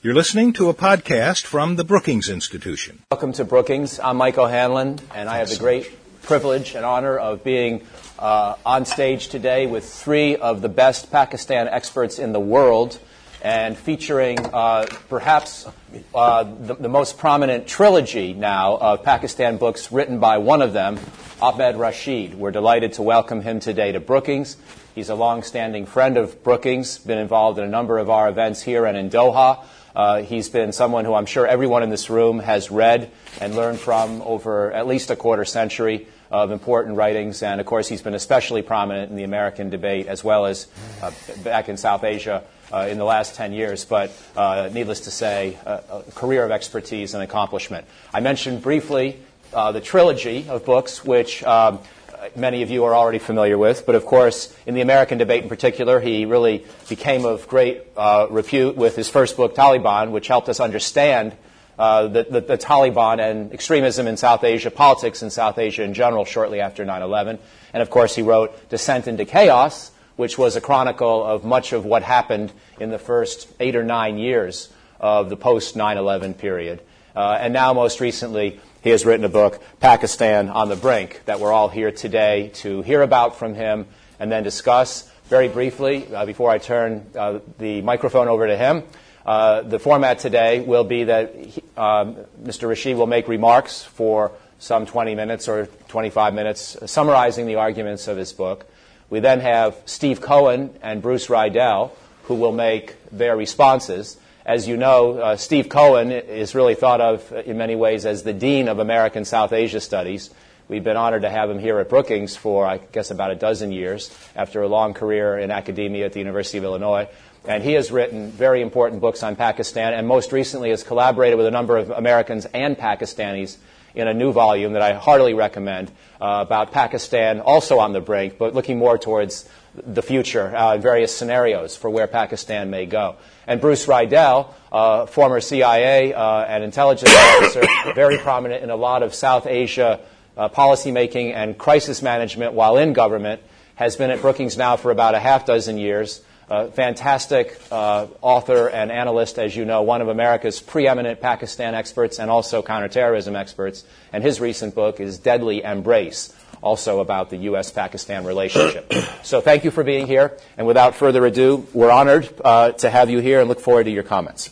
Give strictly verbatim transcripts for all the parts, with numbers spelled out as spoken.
You're listening to a podcast from the Brookings Institution. Welcome to Brookings. I'm Mike O'Hanlon, and I have the great privilege and honor of being uh, on stage today with three of the best Pakistan experts in the world, and featuring uh, perhaps uh, the, the most prominent trilogy now of Pakistan books written by one of them, Ahmed Rashid. We're delighted to welcome him today to Brookings. He's a long-standing friend of Brookings, been involved in a number of our events here and in Doha. Uh, he's been someone who I'm sure everyone in this room has read and learned from over at least a quarter century of important writings. And, of course, he's been especially prominent in the American debate as well as uh, back in South Asia uh, in the last ten years. But uh, needless to say, a, a career of expertise and accomplishment. I mentioned briefly uh, the trilogy of books, which um, many of you are already familiar with. But, of course, in the American debate in particular, he really became of great uh, repute with his first book, Taliban, which helped us understand uh, the, the, the Taliban and extremism in South Asia, politics in South Asia in general, shortly after nine eleven. And, of course, he wrote Descent into Chaos, which was a chronicle of much of what happened in the first eight or nine years of the post nine eleven period. Uh, and now, most recently, he has written a book, Pakistan on the Brink, that we're all here today to hear about from him and then discuss. Very briefly, uh, before I turn uh, the microphone over to him, uh, the format today will be that he, um, Mister Rashid will make remarks for some twenty minutes or twenty-five minutes, uh, summarizing the arguments of his book. We then have Steve Cohen and Bruce Riedel, who will make their responses. As you know, uh, Steve Cohen is really thought of in many ways as the dean of American South Asia Studies. We've been honored to have him here at Brookings for, I guess, about a dozen years after a long career in academia at the University of Illinois. And he has written very important books on Pakistan, and most recently has collaborated with a number of Americans and Pakistanis in a new volume that I heartily recommend uh, about Pakistan, also on the brink, but looking more towards the future, uh, various scenarios for where Pakistan may go. And Bruce Riedel, uh, former C I A uh, and intelligence officer, very prominent in a lot of South Asia uh, policymaking and crisis management while in government, has been at Brookings now for about a half dozen years. Uh, fantastic uh, author and analyst, as you know, one of America's preeminent Pakistan experts and also counterterrorism experts. And his recent book is Deadly Embrace, also about the U S Pakistan relationship. So thank you for being here. And without further ado, we're honored uh, to have you here and look forward to your comments.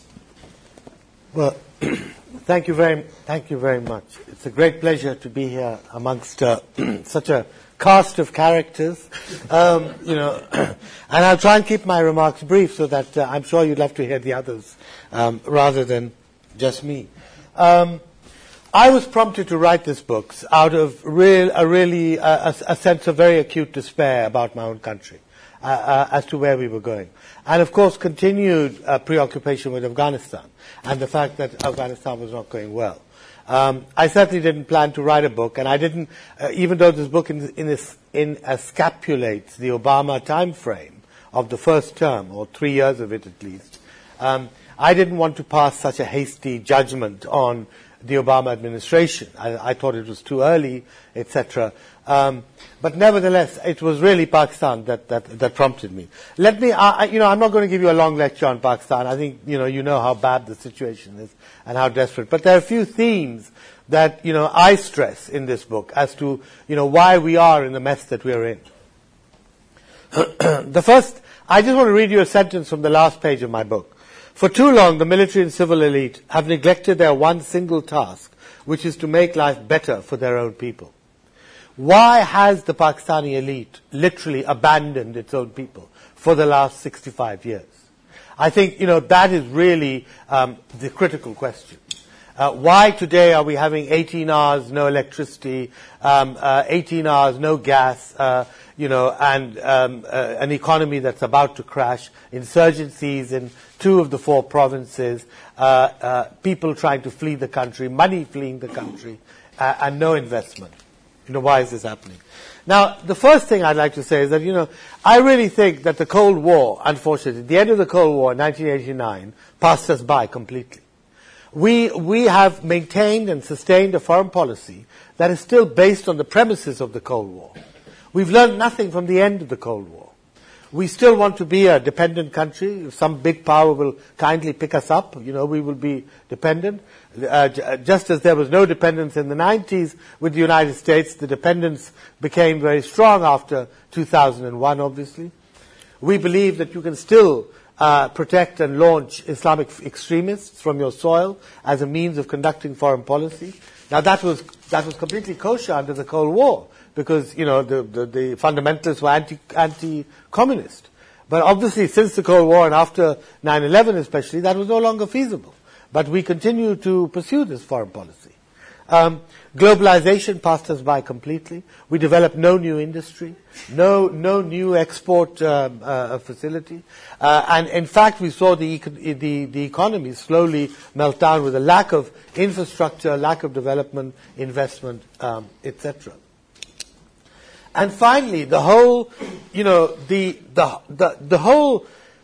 Well, thank you very, thank you very much. It's a great pleasure to be here amongst uh, such a cast of characters. Um, you know, and I'll try and keep my remarks brief so that uh, I'm sure you'd love to hear the others um, rather than just me. Um, I was prompted to write this book out of real, a really uh, a, a sense of very acute despair about my own country uh, uh, as to where we were going. And, of course, continued uh, preoccupation with Afghanistan and the fact that Afghanistan was not going well. Um, I certainly didn't plan to write a book, and I didn't, uh, even though this book in, in, this, in escapulates the Obama time frame of the first term, or three years of it at least, um, I didn't want to pass such a hasty judgment on the Obama administration. I, I thought it was too early, et cetera. Um, but nevertheless, it was really Pakistan that, that, that prompted me. Let me, I, you know, I'm not going to give you a long lecture on Pakistan. I think, you know, you know how bad the situation is and how desperate. But there are a few themes that, you know, I stress in this book as to, you know, why we are in the mess that we are in. The first, I just want to read you a sentence from the last page of my book. For too long, the military and civil elite have neglected their one single task, which is to make life better for their own people. Why has the Pakistani elite literally abandoned its own people for the last sixty-five years? I think, you know, that is really um, the critical question. Uh, why today are we having eighteen hours no electricity, um, uh, eighteen hours no gas, uh, you know, and um, uh, an economy that's about to crash, insurgencies in two of the four provinces, uh, uh, people trying to flee the country, money fleeing the country, uh, and no investment? You know, why is this happening? Now, the first thing I'd like to say is that, you know, I really think that the Cold War, unfortunately, the end of the Cold War in nineteen eighty-nine passed us by completely. We, we have maintained and sustained a foreign policy that is still based on the premises of the Cold War. We've learned nothing from the end of the Cold War. We still want to be a dependent country. If some big power will kindly pick us up, you know, we will be dependent. Uh, j- just as there was no dependence in the nineties with the United States, the dependence became very strong after two thousand one, obviously. We believe that you can still uh, protect and launch Islamic f- extremists from your soil as a means of conducting foreign policy. Now, that was that was completely kosher under the Cold War, because, you know, the, the, the fundamentalists were anti, anti-communist. But obviously, since the Cold War and after nine eleven especially, that was no longer feasible. But we continue to pursue this foreign policy. Um, globalization passed us by completely. We developed no new industry, no no new export um, uh, facility. Uh, and in fact, we saw the, the, the economy slowly melt down with a lack of infrastructure, lack of development, investment, um, et cetera. And finally, the whole, you know, the the the, the whole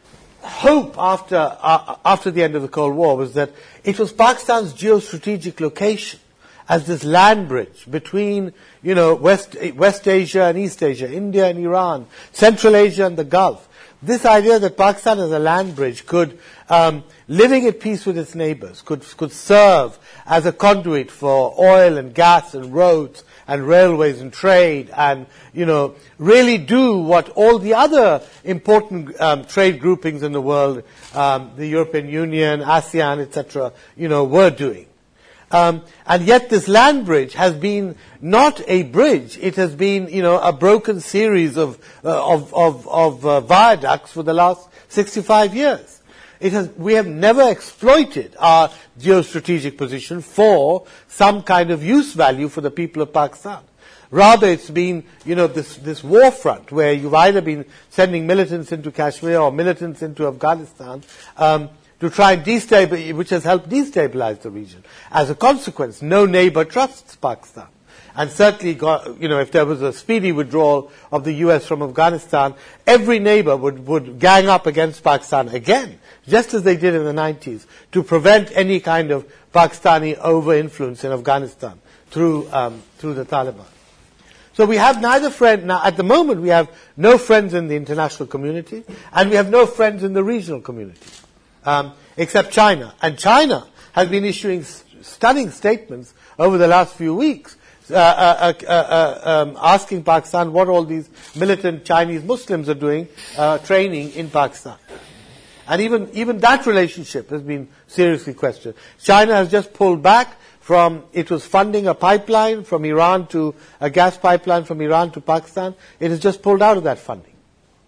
hope after uh, after the end of the Cold War was that it was Pakistan's geostrategic location as this land bridge between, you know, West West Asia and East Asia, India and Iran, Central Asia and the Gulf. This idea that Pakistan as a land bridge could, um, living at peace with its neighbors, could could serve as a conduit for oil and gas and roads and railways and trade, and, you know, really do what all the other important um, trade groupings in the world, um, the European Union, ASEAN, et cetera, you know, were doing. Um, and yet this land bridge has been not a bridge. It has been, you know, a broken series of uh, of of, of uh, viaducts for the last sixty-five years. It has, we have never exploited our geostrategic position for some kind of use value for the people of Pakistan. Rather, it's been, you know, this, this war front where you've either been sending militants into Kashmir or militants into Afghanistan, um, to try and destabilize, which has helped destabilize the region. As a consequence, no neighbor trusts Pakistan. And certainly, you know, if there was a speedy withdrawal of the U S from Afghanistan, every neighbor would, would gang up against Pakistan again, just as they did in the nineties, to prevent any kind of Pakistani over-influence in Afghanistan through, um, through the Taliban. So we have neither friend, now at the moment we have no friends in the international community, and we have no friends in the regional community, um, except China. And China has been issuing stunning statements over the last few weeks, Uh, uh, uh, uh, um, asking Pakistan what all these militant Chinese Muslims are doing, uh, training in Pakistan. And even, even that relationship has been seriously questioned. China has just pulled back from, it was funding a pipeline from Iran to, a gas pipeline from Iran to Pakistan. It has just pulled out of that funding.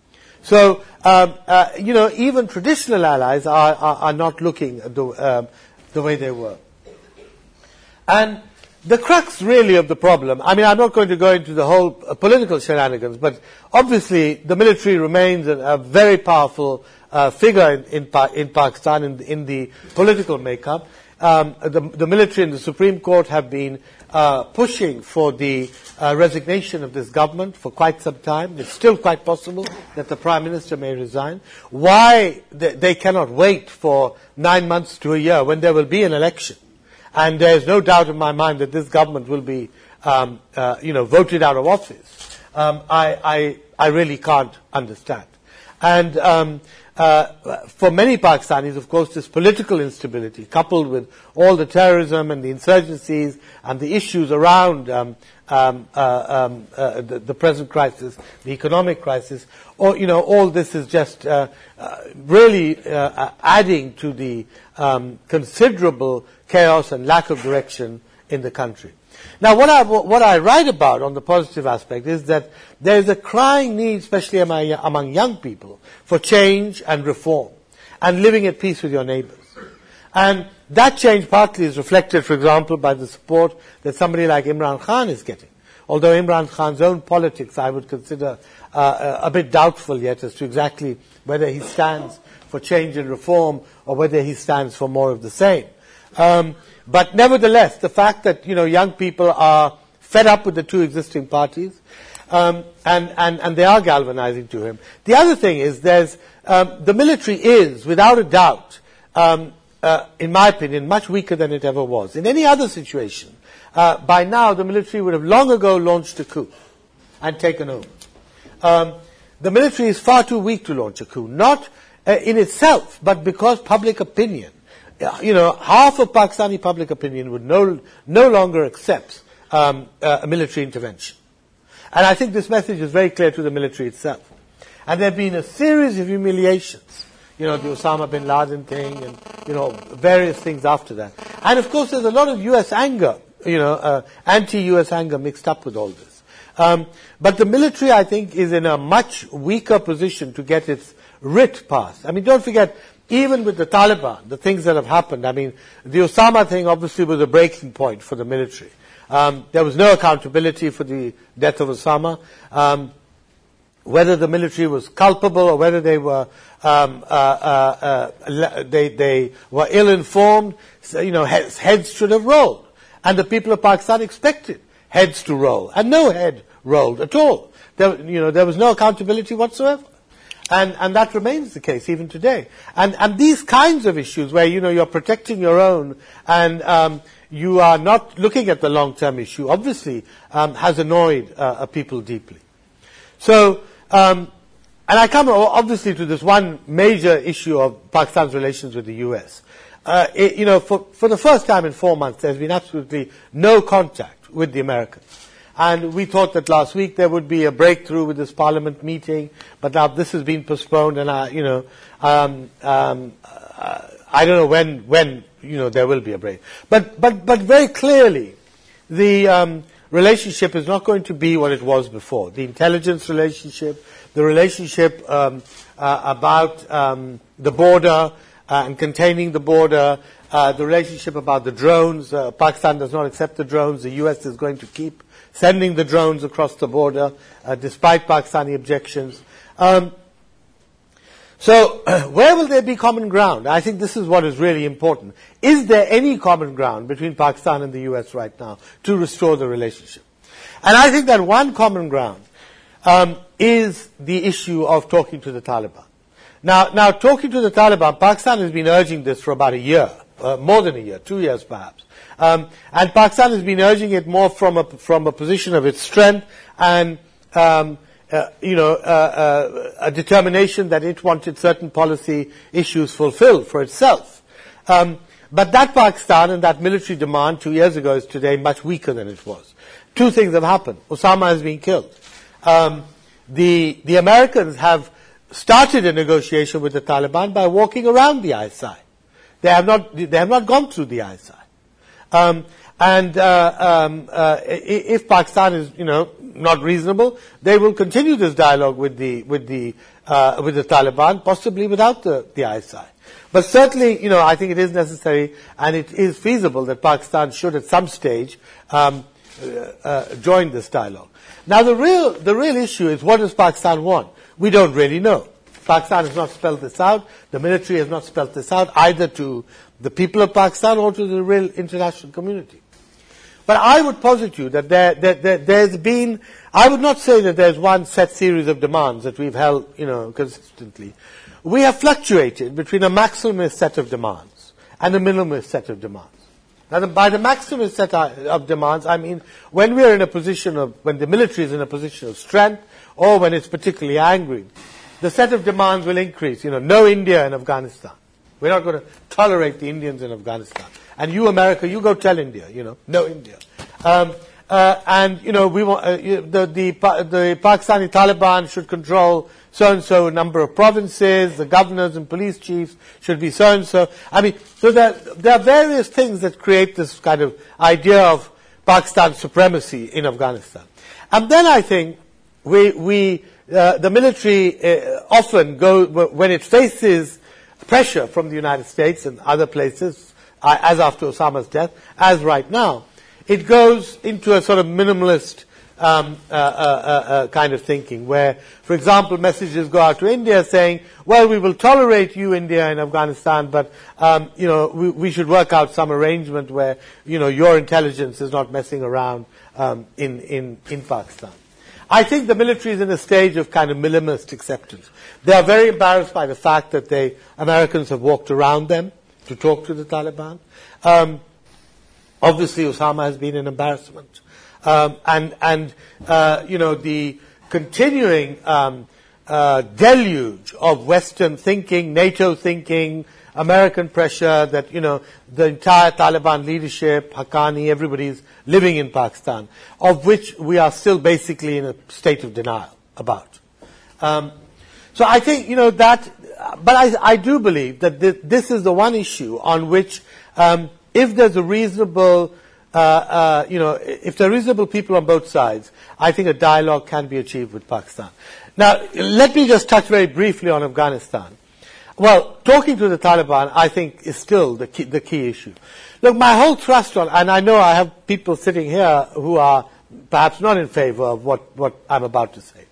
So, um, uh, you know, even traditional allies are, are, are not looking at the, uh, the way they were. And the crux really of the problem, I mean, I'm not going to go into the whole uh, political shenanigans, but obviously the military remains a, a very powerful uh, figure in, in, pa- in Pakistan in, in the political makeup. Um, the, the military and the Supreme Court have been uh, pushing for the uh, resignation of this government for quite some time. It's still quite possible that the Prime Minister may resign. Why they, they cannot wait for nine months to a year when there will be an election? And there's no doubt in my mind that this government will be, um, uh, you know, voted out of office. Um, I, I, I really can't understand. And um, uh, for many Pakistanis, of course, this political instability, coupled with all the terrorism and the insurgencies and the issues around um, um, uh, um, uh, the, the present crisis, the economic crisis, or, you know, all this is just uh, uh, really uh, adding to the um, considerable chaos and lack of direction in the country. Now, what I, what I write about on the positive aspect is that there is a crying need, especially among, among young people, for change and reform and living at peace with your neighbors. And that change partly is reflected, for example, by the support that somebody like Imran Khan is getting. Although Imran Khan's own politics I would consider uh, a bit doubtful yet as to exactly whether he stands for change and reform or whether he stands for more of the same. Um, but nevertheless, the fact that, you know, young people are fed up with the two existing parties, um, and, and, and they are galvanizing to him. The other thing is there's, um, the military is, without a doubt, um, uh, in my opinion, much weaker than it ever was. In any other situation, uh, by now the military would have long ago launched a coup and taken over. Um, the military is far too weak to launch a coup, not uh, in itself, but because public opinion, uh, you know, half of Pakistani public opinion would no, no longer accept um, uh, a military intervention. And I think this message is very clear to the military itself. And there have been a series of humiliations, you know, the Osama bin Laden thing and, you know, various things after that. And of course there's a lot of U S anger, you know, uh, anti-U S anger mixed up with all this. Um, but the military, I think, is in a much weaker position to get its writ passed. I mean, don't forget, even with the Taliban, the things that have happened, I mean, the Osama thing obviously was a breaking point for the military. Um, there was no accountability for the death of Osama. Um, whether the military was culpable or whether they were um, uh, uh, uh, they, they were ill-informed, so, you know, heads, heads should have rolled. And the people of Pakistan expected heads to roll. And no head rolled at all. There, you know, there was no accountability whatsoever. And, and that remains the case even today. And, and these kinds of issues where, you know, you're protecting your own and um, you are not looking at the long-term issue, obviously um, has annoyed uh, people deeply. So, um, and I come obviously to this one major issue of Pakistan's relations with the U S. Uh, it, you know, for, for the first time in four months, there's been absolutely no contact with the Americans. And we thought that last week there would be a breakthrough with this parliament meeting, but now this has been postponed, and I, you know, um, um, uh, I don't know when, when, you know, there will be a break. But, but, but very clearly, the um, relationship is not going to be what it was before. The intelligence relationship, the relationship um, uh, about um, the border uh, and containing the border, uh, the relationship about the drones. Uh, Pakistan does not accept the drones. The U S is going to keep sending the drones across the border, uh, despite Pakistani objections. Um, so, where will there be common ground? I think this is what is really important. Is there any common ground between Pakistan and the U S right now to restore the relationship? And I think that one common ground um, is the issue of talking to the Taliban. Now, now, talking to the Taliban, Pakistan has been urging this for about a year, uh, more than a year, two years perhaps. Um, and Pakistan has been urging it more from a, from a position of its strength and, um, uh, you know, uh, uh, a determination that it wanted certain policy issues fulfilled for itself. Um, but that Pakistan and that military demand two years ago is today much weaker than it was. Two things have happened. Osama has been killed. Um, the, the Americans have started a negotiation with the Taliban by walking around the I S I. They have not, they have not gone through the I S I. Um, and uh, um, uh, if Pakistan is, you know, not reasonable, they will continue this dialogue with the with the uh, with the Taliban, possibly without the, the I S I. But certainly, you know, I think it is necessary and it is feasible that Pakistan should, at some stage, um, uh, uh, join this dialogue. Now, the real the real issue is, what does Pakistan want? We don't really know. Pakistan has not spelled this out. The military has not spelled this out, either to the people of Pakistan or to the real international community. But I would posit you that there, there, there, there's been, I would not say that there's one set series of demands that we've held, you know, consistently. We have fluctuated between a maximalist set of demands and a minimalist set of demands. Now, the, by the maximalist set of demands, I mean when we're in a position of, when the military is in a position of strength, or when it's particularly angry, the set of demands will increase. You know, no India in Afghanistan. We're not going to tolerate the Indians in Afghanistan. And you, America, you go tell India, you know, no India. Um, uh, and, you know, we want, uh, the, the, the Pakistani Taliban should control so-and-so number of provinces, the governors and police chiefs should be so-and-so. I mean, so there, there are various things that create this kind of idea of Pakistan supremacy in Afghanistan. And then I think we, we, uh, the military uh, often go, when it faces pressure from the United States and other places, uh, as after Osama's death, as right now, it goes into a sort of minimalist um, uh, uh, uh, kind of thinking, where, for example, messages go out to India saying, well, we will tolerate you, India, in Afghanistan, but, um, you know, we, we should work out some arrangement where, you know, your intelligence is not messing around um, in, in, in Pakistan. I think the military is in a stage of kind of minimalist acceptance. They are very embarrassed by the fact that they, Americans have walked around them to talk to the Taliban. Um, obviously, Osama has been an embarrassment. Um, and, and uh, you know, the continuing um, uh, deluge of Western thinking, NATO thinking, American pressure that, you know, the entire Taliban leadership, Haqqani, everybody's living in Pakistan, of which we are still basically in a state of denial about. Um, so I think, you know, that, but I, I do believe that th- this is the one issue on which, um, if there's a reasonable, uh, uh, you know, if there are reasonable people on both sides, I think a dialogue can be achieved with Pakistan. Now, let me just touch very briefly on Afghanistan. Well, talking to the Taliban, I think, is still the key, the key issue. Look, my whole thrust on, and I know I have people sitting here who are perhaps not in favor of what, what I'm about to say.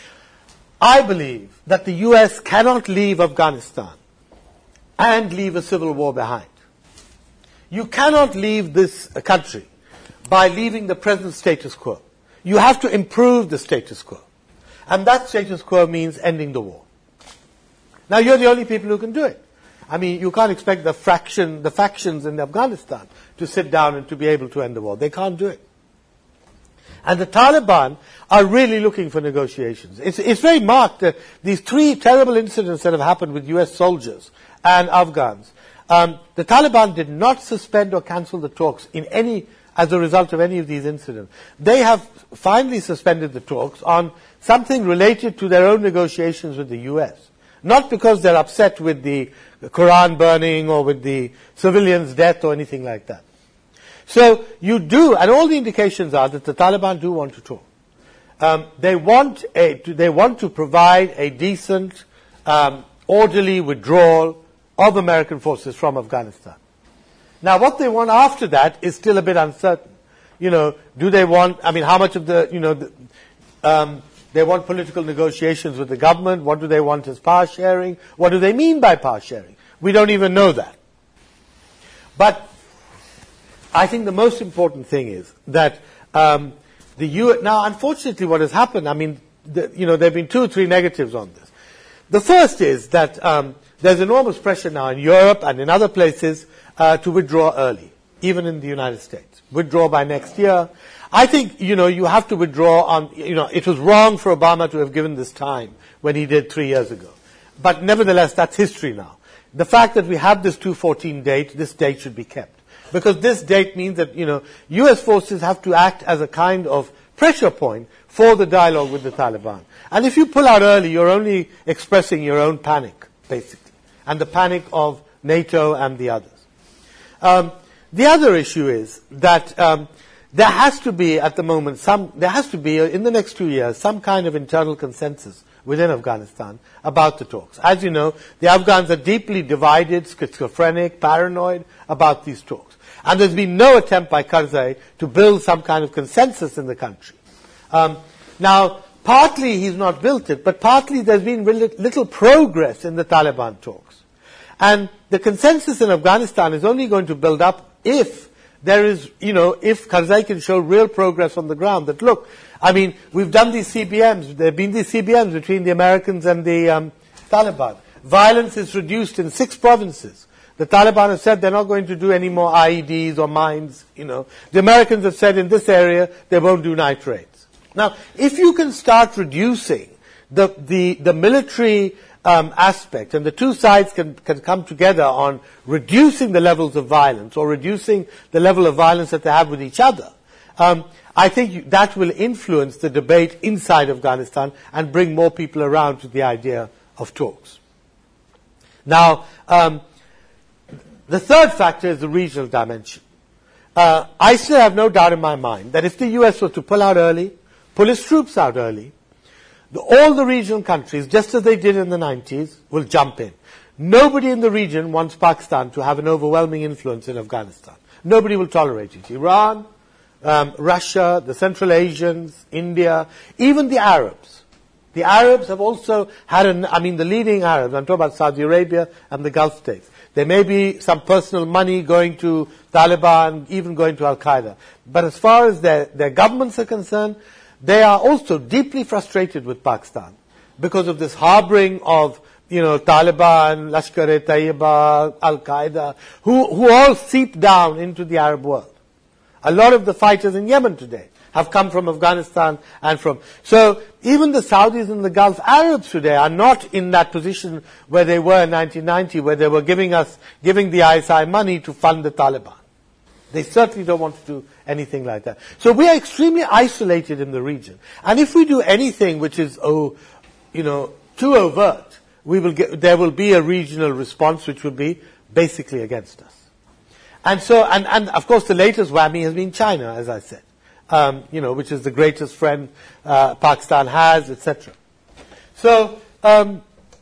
I believe that the U S cannot leave Afghanistan and leave a civil war behind. You cannot leave this country by leaving the present status quo. You have to improve the status quo. And that status quo means ending the war. Now, you're the only people who can do it. I mean, you can't expect the fraction, the factions in Afghanistan to sit down and to be able to end the war. They can't do it. And the Taliban are really looking for negotiations. It's, it's very marked that these three terrible incidents that have happened with U S soldiers and Afghans, um, the Taliban did not suspend or cancel the talks in any, as a result of any of these incidents. They have finally suspended the talks on something related to their own negotiations with the U S. Not because they're upset with the Quran burning or with the civilians' death or anything like that. So you do, and all the indications are that the Taliban do want to talk. Um, they want a, they want to provide a decent, um, orderly withdrawal of American forces from Afghanistan. Now, what they want after that is still a bit uncertain. You know, do they want? I mean, how much of the, you know, the, um, they want political negotiations with the government. What do they want as power sharing? What do they mean by power sharing? We don't even know that. But I think the most important thing is that um, the U. Now, unfortunately, what has happened, I mean, the, you know, there have been two or three negatives on this. The first is that um, there's enormous pressure now in Europe and in other places uh, to withdraw early, even in the United States. Withdraw by next year. I think, you know, you have to withdraw on, you know, it was wrong for Obama to have given this time when he did three years ago. But nevertheless, that's history now. The fact that we have this two fourteen date, this date should be kept. Because this date means that, you know, U S forces have to act as a kind of pressure point for the dialogue with the Taliban. And if you pull out early, you're only expressing your own panic, basically. And the panic of NATO and the others. Um, the other issue is that, um, there has to be, at the moment, some, there has to be, in the next two years, some kind of internal consensus within Afghanistan about the talks. As you know, the Afghans are deeply divided, schizophrenic, paranoid about these talks. And there's been no attempt by Karzai to build some kind of consensus in the country. Um, now, partly he's not built it, but partly there's been little progress in the Taliban talks. And the consensus in Afghanistan is only going to build up if there is, you know, if Karzai can show real progress on the ground, that look, I mean, we've done these C B Ms, there have been these C B Ms between the Americans and the um, Taliban. Violence is reduced in six provinces. The Taliban have said they're not going to do any more I E Ds or mines, you know. The Americans have said in this area they won't do nitrates. Now, if you can start reducing the, the, the military Um, aspect, and the two sides can, can come together on reducing the levels of violence or reducing the level of violence that they have with each other, um, I think you, that will influence the debate inside Afghanistan and bring more people around to the idea of talks. Now, um, the third factor is the regional dimension. Uh, I still have no doubt in my mind that if the U S were to pull out early, pull its troops out early, the, all the regional countries, just as they did in the nineties, will jump in. Nobody in the region wants Pakistan to have an overwhelming influence in Afghanistan. Nobody will tolerate it. Iran, um, Russia, the Central Asians, India, even the Arabs. The Arabs have also had, an, I mean, the leading Arabs, I'm talking about Saudi Arabia and the Gulf states. There may be some personal money going to Taliban, even going to Al-Qaeda. But as far as their, their governments are concerned, they are also deeply frustrated with Pakistan because of this harboring of, you know, Taliban, Lashkar-e-Taiba, Al-Qaeda, who, who all seep down into the Arab world. A lot of the fighters in Yemen today have come from Afghanistan and from... So even the Saudis and the Gulf Arabs today are not in that position where they were in nineteen ninety, where they were giving us, giving the I S I money to fund the Taliban. They certainly don't want to do anything like that. So we are extremely isolated in the region. And if we do anything which is, oh, you know, too overt, we will get, there will be a regional response which will be basically against us. And so, and, and of course the latest whammy has been China, as I said, um, you know, which is the greatest friend uh, Pakistan has, et cetera. So, um,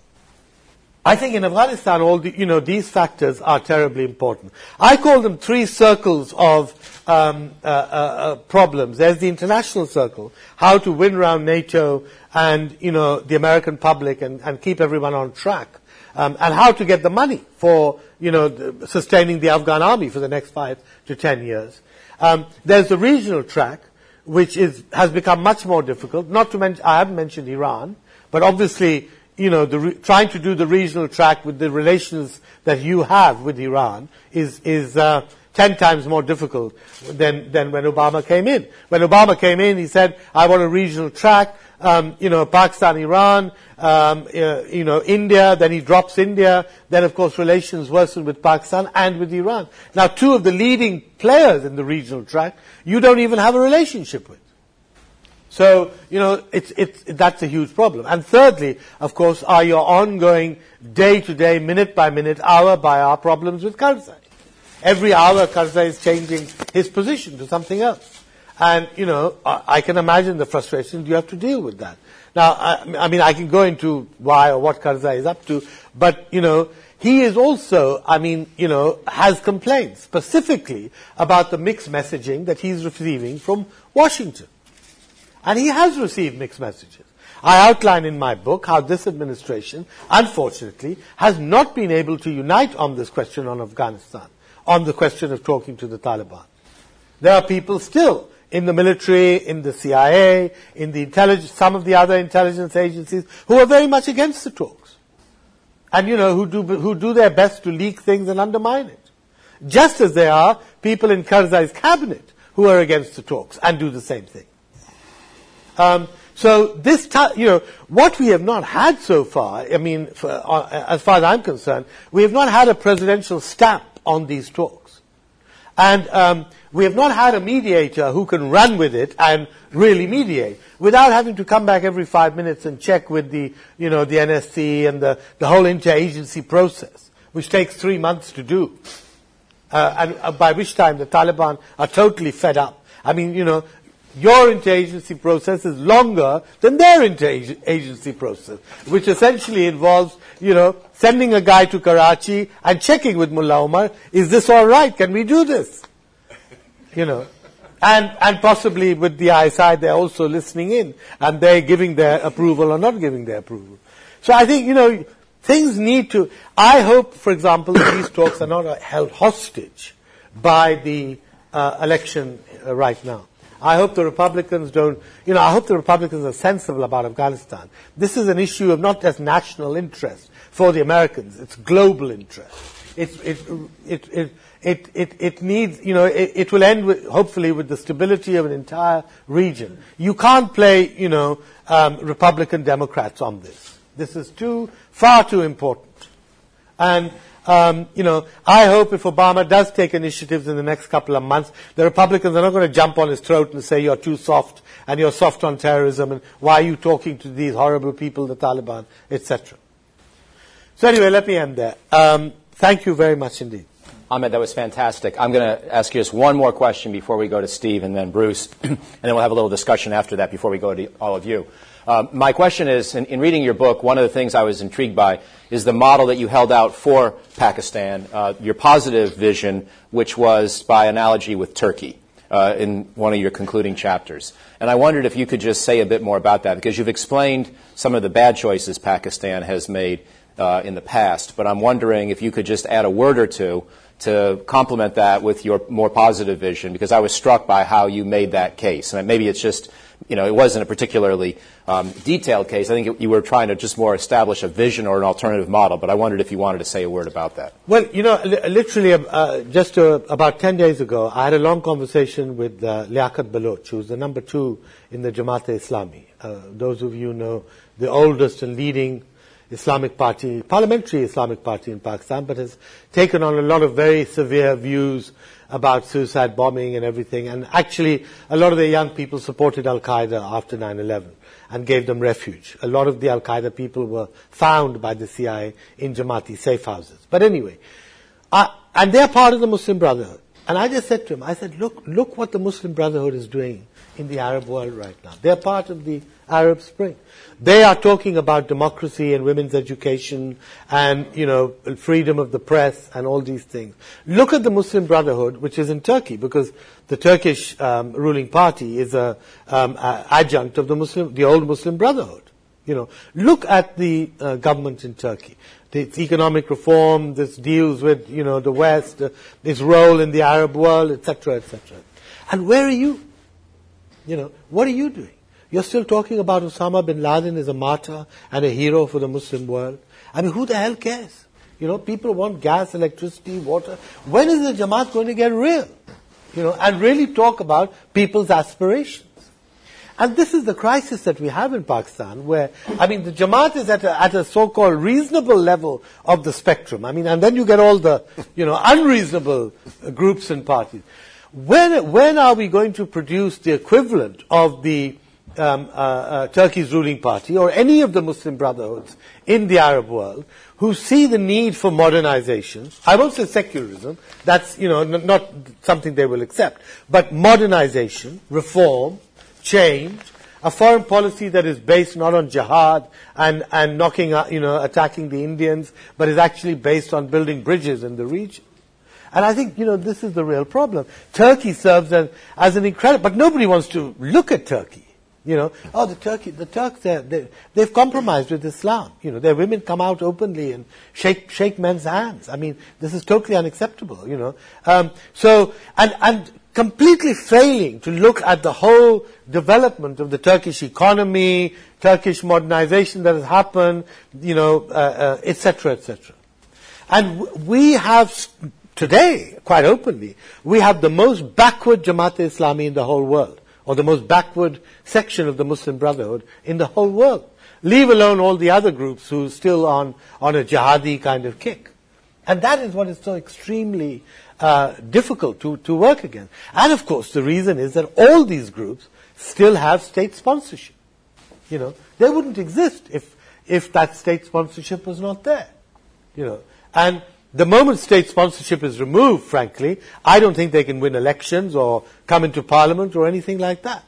I think in Afghanistan, all the, you know, these factors are terribly important. I call them three circles of um, uh, uh, uh, problems. There's the international circle, how to win around NATO and, you know, the American public and, and keep everyone on track, um, and how to get the money for, you know, the, sustaining the Afghan army for the next five to ten years. Um, there's the regional track, which is has become much more difficult. Not to mention, I haven't mentioned Iran, but obviously, you know, the re- trying to do the regional track with the relations that you have with Iran is is uh, ten times more difficult than than when Obama came in. When Obama came in, he said, "I want a regional track." Um, you know, Pakistan, Iran, um, uh, you know, India. Then he drops India. Then, of course, relations worsen with Pakistan and with Iran. Now, two of the leading players in the regional track, you don't even have a relationship with. So, you know, it's, it's, that's a huge problem. And thirdly, of course, are your ongoing day-to-day, minute-by-minute, hour-by-hour problems with Karzai. Every hour, Karzai is changing his position to something else. And, you know, I, I can imagine the frustration you have to deal with that. Now, I, I mean, I can go into why or what Karzai is up to, but, you know, he is also, I mean, you know, has complaints specifically about the mixed messaging that he's receiving from Washington. And he has received mixed messages. I outline in my book how this administration, unfortunately, has not been able to unite on this question on Afghanistan, on the question of talking to the Taliban. There are people still in the military, in the C I A, in the intelligence, some of the other intelligence agencies, who are very much against the talks. And, you know, who do, who do their best to leak things and undermine it. Just as there are people in Karzai's cabinet who are against the talks and do the same thing. Um, so this, ta- you know, what we have not had so far, I mean, for, uh, as far as I'm concerned, we have not had a presidential stamp on these talks. And um, we have not had a mediator who can run with it and really mediate without having to come back every five minutes and check with the, you know, the N S C and the, the whole interagency process, which takes three months to do. Uh, and uh, by which time the Taliban are totally fed up. I mean, you know, your interagency process is longer than their interagency process, which essentially involves, you know, sending a guy to Karachi and checking with Mullah Omar, is this all right? Can we do this? You know, and and possibly with the I S I, they're also listening in, and they're giving their approval or not giving their approval. So I think, you know, things need to, I hope, for example, that these talks are not held hostage by the uh, election uh, right now. I hope the Republicans don't, you know, I hope the Republicans are sensible about Afghanistan. This is an issue of not just national interest for the Americans, it's global interest. It, it, it, it, it, it, it needs, you know, it, it will end with, hopefully with the stability of an entire region. You can't play, you know, um, Republican Democrats on this. This is too, far too important. And, Um, you know, I hope if Obama does take initiatives in the next couple of months, the Republicans are not going to jump on his throat and say you're too soft and you're soft on terrorism and why are you talking to these horrible people, the Taliban, et cetera. So anyway, let me end there. Um, thank you very much indeed. Ahmed, that was fantastic. I'm going to ask you just one more question before we go to Steve and then Bruce, and then we'll have a little discussion after that before we go to all of you. Uh, my question is, in, in reading your book, one of the things I was intrigued by is the model that you held out for Pakistan, uh, your positive vision, which was by analogy with Turkey uh, in one of your concluding chapters. And I wondered if you could just say a bit more about that, because you've explained some of the bad choices Pakistan has made uh, in the past, but I'm wondering if you could just add a word or two to complement that with your more positive vision, because I was struck by how you made that case. And maybe it's just, you know, it wasn't a particularly um, detailed case. I think it, you were trying to just more establish a vision or an alternative model, but I wondered if you wanted to say a word about that. Well, you know, li- literally uh, just uh, about ten days ago, I had a long conversation with uh, Liaquat Baloch, who's the number two in the Jamaat-e-Islami. Uh, those of you know, the oldest and leading Islamic party, parliamentary Islamic party in Pakistan, but has taken on a lot of very severe views about suicide bombing and everything. And actually, a lot of the young people supported Al-Qaeda after nine eleven and gave them refuge. A lot of the Al-Qaeda people were found by the C I A in Jamaati safe houses. But anyway, uh, and they're part of the Muslim Brotherhood. And I just said to him, I said, look, look what the Muslim Brotherhood is doing in the Arab world right now. They're part of the Arab Spring. They are talking about democracy and women's education and, you know, freedom of the press and all these things. Look at the Muslim Brotherhood, which is in Turkey, because the Turkish um, ruling party is a, um, a adjunct of the Muslim, the old Muslim Brotherhood. You know, look at the uh, government in Turkey. Its economic reform, this deals with, you know, the West, uh, its role in the Arab world, et cetera, et cetera. And where are you? You know, what are you doing? You're still talking about Osama bin Laden as a martyr and a hero for the Muslim world. I mean, who the hell cares? You know, people want gas, electricity, water. When is the Jamaat going to get real? You know, and really talk about people's aspirations. And this is the crisis that we have in Pakistan, where, I mean, the Jamaat is at a, at a so-called reasonable level of the spectrum. I mean, and then you get all the, you know, unreasonable groups and parties. When, when are we going to produce the equivalent of the um, uh, uh, Turkey's ruling party or any of the Muslim brotherhoods in the Arab world who see the need for modernization? I won't say secularism. That's, you know, n- not something they will accept. But modernization, reform, change, a foreign policy that is based not on jihad and, and knocking, uh, you know, attacking the Indians, but is actually based on building bridges in the region. And I think, you know, this is the real problem. Turkey serves as, as an incredible, but nobody wants to look at Turkey. You know, oh, the Turkey, the Turks, they, they've compromised with Islam. You know, their women come out openly and shake, shake men's hands. I mean, this is totally unacceptable, you know. Um, so, and, and completely failing to look at the whole development of the Turkish economy, Turkish modernization that has happened, you know, uh, uh, et cetera, et cetera. And w- we have, today, quite openly, we have the most backward Jamaat-e-Islami in the whole world, or the most backward section of the Muslim Brotherhood in the whole world. Leave alone all the other groups who are still on, on a jihadi kind of kick. And that is what is so extremely uh, difficult to, to work against. And of course, the reason is that all these groups still have state sponsorship. You know, they wouldn't exist if, if that state sponsorship was not there. You know, and the moment state sponsorship is removed, frankly, I don't think they can win elections or come into parliament or anything like that.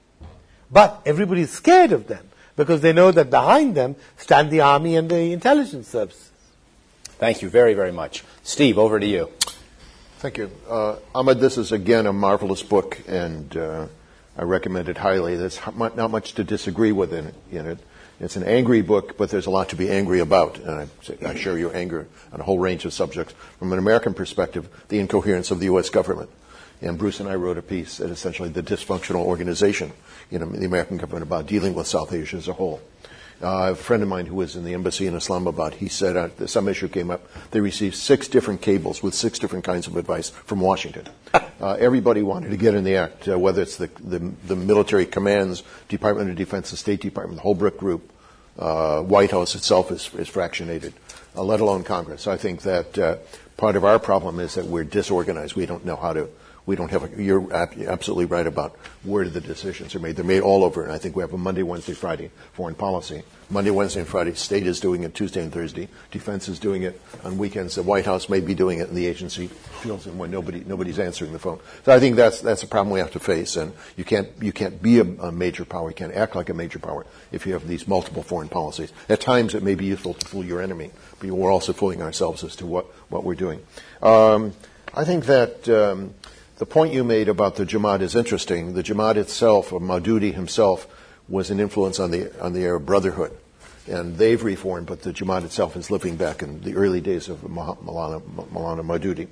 But everybody's scared of them because they know that behind them stand the army and the intelligence services. Thank you very, very much. Steve, over to you. Thank you. Uh, Ahmed, this is again a marvelous book, and uh, I recommend it highly. There's not much to disagree with in it. In it. It's an angry book, but there's a lot to be angry about, and I, I share your anger on a whole range of subjects. From an American perspective, the incoherence of the U S government. And Bruce and I wrote a piece at essentially the dysfunctional organization in the American government about dealing with South Asia as a whole. Uh, a friend of mine who was in the embassy in Islamabad, he said uh, some issue came up. They received six different cables with six different kinds of advice from Washington. Uh, everybody wanted to get in the act, uh, whether it's the, the, the military commands, Department of Defense, the State Department, the Holbrooke Group, uh, White House itself is, is fractionated, uh, let alone Congress. So I think that uh, part of our problem is that we're disorganized. We don't know how to. We don't have a, you're absolutely right about where the decisions are made. They're made all over, and I think we have a Monday, Wednesday, Friday foreign policy. Monday, Wednesday, and Friday, State is doing it Tuesday and Thursday. Defense is doing it on weekends. The White House may be doing it, and the agency feels it when nobody nobody's answering the phone. So I think that's that's a problem we have to face, and you can't you can't be a, a major power, you can't act like a major power if you have these multiple foreign policies. At times, it may be useful to fool your enemy, but we're also fooling ourselves as to what what we're doing. Um, I think that. Um, The point you made about the Jamaat is interesting. The Jamaat itself, or Maududi himself, was an influence on the on the Arab Brotherhood. And they've reformed, but the Jamaat itself is living back in the early days of Maulana, Maulana Maududi.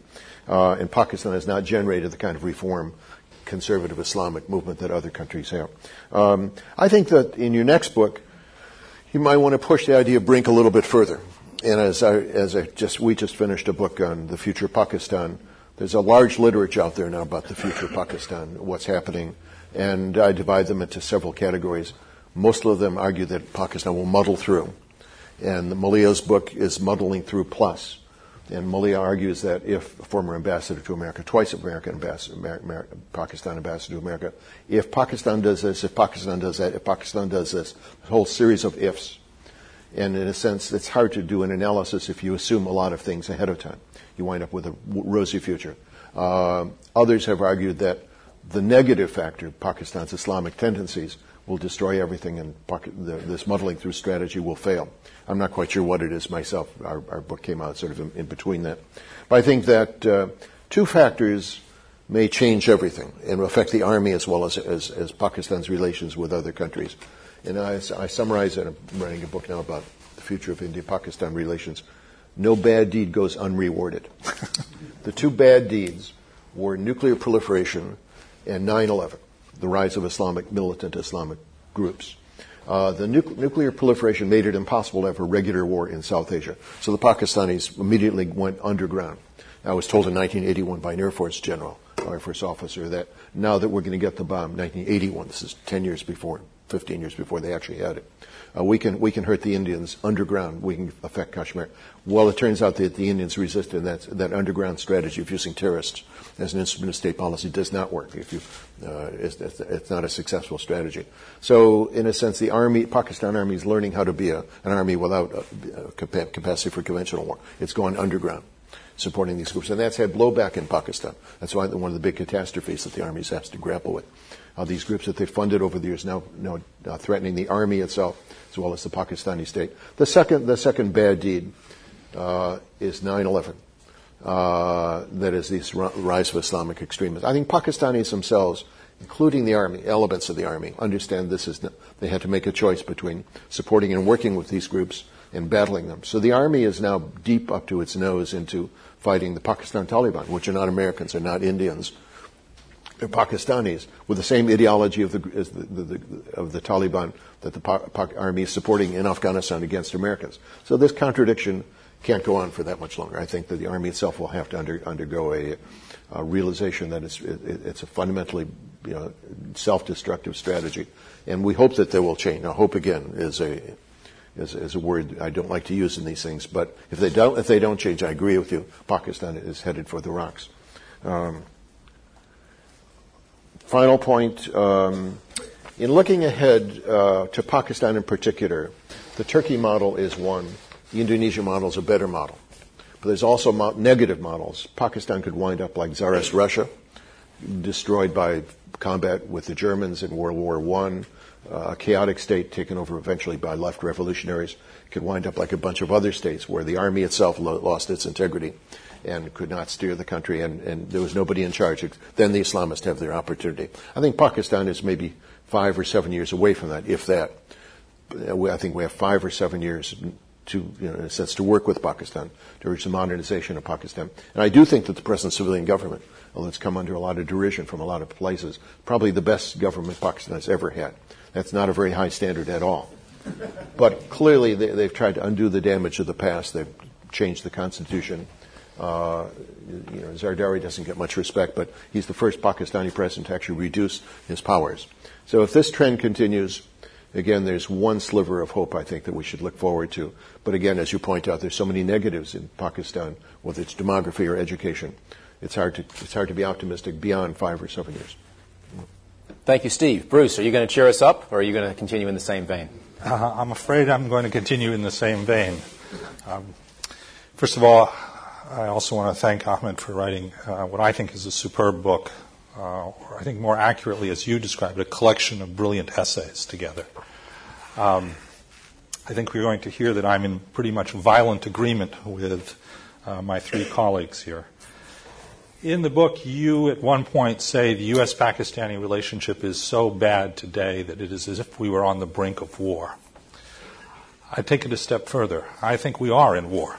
Uh, and Pakistan has not generated the kind of reform conservative Islamic movement that other countries have. Um, I think that in your next book, you might want to push the idea of BRINC a little bit further. And as I, as I just, we just finished a book on the future of Pakistan. There's a large literature out there now about the future of Pakistan, what's happening, and I divide them into several categories. Most of them argue that Pakistan will muddle through, and Malia's book is Muddling Through Plus. And Malia argues that if former ambassador to America, twice American ambassador, Amer- Amer- Pakistan ambassador to America, if Pakistan does this, if Pakistan does that, if Pakistan does this, a whole series of ifs. And in a sense, it's hard to do an analysis if you assume a lot of things ahead of time. You wind up with a rosy future. Uh, others have argued that the negative factor, Pakistan's Islamic tendencies, will destroy everything, and the, this muddling through strategy will fail. I'm not quite sure what it is myself. Our, our book came out sort of in, in between that. But I think that uh, two factors may change everything and affect the army as well as, as, as Pakistan's relations with other countries. And I, I summarize it. I'm writing a book now about the future of India-Pakistan relations. No bad deed goes unrewarded. The two bad deeds were nuclear proliferation and nine eleven, the rise of Islamic, militant Islamic groups. Uh, the nu- nuclear proliferation made it impossible to have a regular war in South Asia. So the Pakistanis immediately went underground. I was told in nineteen eighty-one by an Air Force general, Air Force officer, that now that we're going to get the bomb, nineteen eighty-one, this is ten years before, fifteen years before they actually had it, uh, we can we can hurt the Indians underground. We can affect Kashmir. Well, it turns out that the Indians resisted that. That underground strategy of using terrorists as an instrument of state policy does not work. If you, uh, it's, it's not a successful strategy. So, in a sense, the army, Pakistan army, is learning how to be a, an army without a, a capacity for conventional war. It's going underground, supporting these groups, and that's had blowback in Pakistan. That's why one of the big catastrophes that the army has to grapple with. Uh, these groups that they funded over the years now, now uh, threatening the army itself as well as the Pakistani state. The second, the second bad deed uh, is nine eleven. Uh, that is this rise of Islamic extremism. I think Pakistanis themselves, including the army, elements of the army, understand this is, they had to make a choice between supporting and working with these groups and battling them. So the army is now deep up to its nose into fighting the Pakistan Taliban, which are not Americans, they're not Indians. They're Pakistanis with the same ideology of the, as the, the, the, of the Taliban that the pa- pa- army is supporting in Afghanistan against Americans. So this contradiction can't go on for that much longer. I think that the army itself will have to under, undergo a, a realization that it's, it, it's a fundamentally, you know, self-destructive strategy, and we hope that they will change. Now, hope again is a is, is a word I don't like to use in these things, but if they don't if they don't change, I agree with you. Pakistan is headed for the rocks. Um, final point: um, in looking ahead uh, to Pakistan in particular, the Turkey model is one. The Indonesia model is a better model. But there's also mo- negative models. Pakistan could wind up like Tsarist Russia, destroyed by combat with the Germans in World War One, uh, a chaotic state taken over eventually by left revolutionaries. It could wind up like a bunch of other states where the army itself lo- lost its integrity and could not steer the country, and, and there was nobody in charge. Then the Islamists have their opportunity. I think Pakistan is maybe five or seven years away from that, if that. I think we have five or seven years to, you know, in a sense, to work with Pakistan, to reach the modernization of Pakistan. And I do think that the present civilian government, although it's come under a lot of derision from a lot of places, probably the best government Pakistan has ever had. That's not a very high standard at all. But clearly they, they've tried to undo the damage of the past. They've changed the constitution. Uh, you know, Zardari doesn't get much respect, but he's the first Pakistani president to actually reduce his powers. So if this trend continues, again, there's one sliver of hope, I think, that we should look forward to. But again, as you point out, there's so many negatives in Pakistan, whether it's demography or education. It's hard to it's hard to be optimistic beyond five or seven years. Thank you, Steve. Bruce, are you going to cheer us up, or are you going to continue in the same vein? Uh, I'm afraid I'm going to continue in the same vein. Um, first of all, I also want to thank Ahmed for writing uh, what I think is a superb book, uh, or I think more accurately, as you described, a collection of brilliant essays together. Um, I think we're going to hear that I'm in pretty much violent agreement with uh, my three colleagues here. In the book, you at one point say the U S Pakistani relationship is so bad today that it is as if we were on the brink of war. I take it a step further. I think we are in war.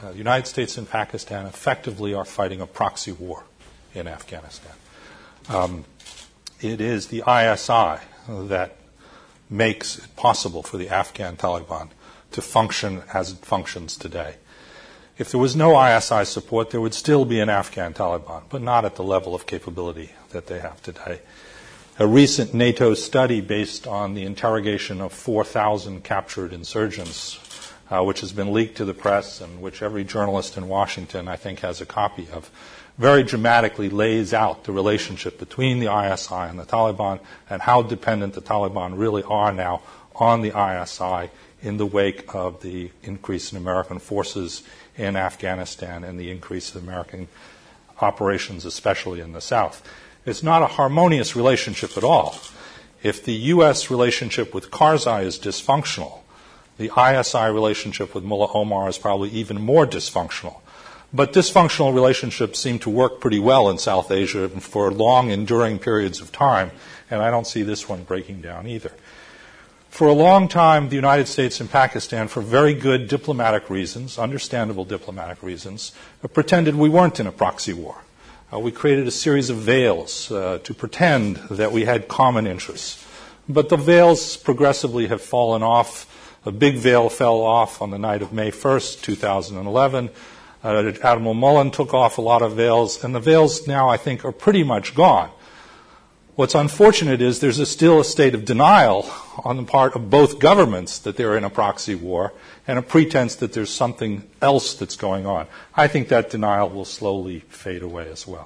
Uh, the United States and Pakistan effectively are fighting a proxy war in Afghanistan. Um, it is the I S I that makes it possible for the Afghan Taliban to function as it functions today. If there was no I S I support, there would still be an Afghan Taliban, but not at the level of capability that they have today. A recent NATO study based on the interrogation of four thousand captured insurgents, uh, which has been leaked to the press and which every journalist in Washington, I think, has a copy of, very dramatically lays out the relationship between the I S I and the Taliban and how dependent the Taliban really are now on the I S I in the wake of the increase in American forces in Afghanistan and the increase of American operations, especially in the South. It's not a harmonious relationship at all. If the U S relationship with Karzai is dysfunctional, the I S I relationship with Mullah Omar is probably even more dysfunctional. But dysfunctional relationships seem to work pretty well in South Asia for long, enduring periods of time, and I don't see this one breaking down either. For a long time, the United States and Pakistan, for very good diplomatic reasons, understandable diplomatic reasons, pretended we weren't in a proxy war. Uh, we created a series of veils uh, to pretend that we had common interests. But the veils progressively have fallen off. A big veil fell off on the night of May first, two thousand eleven. Uh, Admiral Mullen took off a lot of veils, and the veils now, I think, are pretty much gone. What's unfortunate is there's a still a state of denial on the part of both governments that they're in a proxy war and a pretense that there's something else that's going on. I think that denial will slowly fade away as well.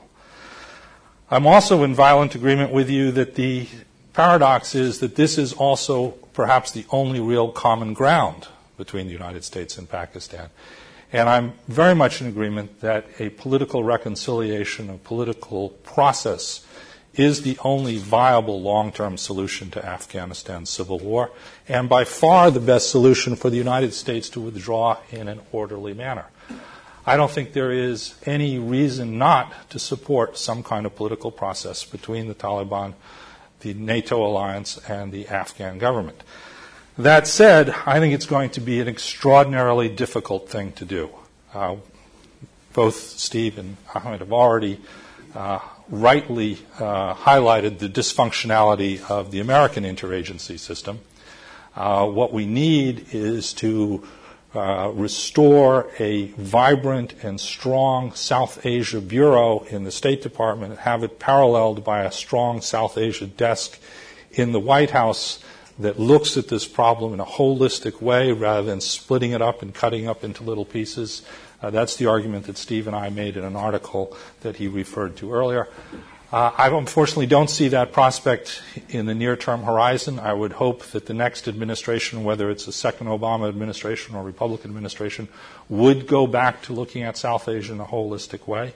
I'm also in violent agreement with you that the paradox is that this is also perhaps the only real common ground between the United States and Pakistan. And I'm very much in agreement that a political reconciliation, a political process, is the only viable long-term solution to Afghanistan's civil war, and by far the best solution for the United States to withdraw in an orderly manner. I don't think there is any reason not to support some kind of political process between the Taliban, the NATO alliance, and the Afghan government. That said, I think it's going to be an extraordinarily difficult thing to do. Uh, both Steve and Ahmed have already uh, rightly uh, highlighted the dysfunctionality of the American interagency system. Uh, what we need is to uh, restore a vibrant and strong South Asia bureau in the State Department and have it paralleled by a strong South Asia desk in the White House that looks at this problem in a holistic way rather than splitting it up and cutting up into little pieces. Uh, that's the argument that Steve and I made in an article that he referred to earlier. Uh, I unfortunately don't see that prospect in the near-term horizon. I would hope that the next administration, whether it's a second Obama administration or Republican administration, would go back to looking at South Asia in a holistic way.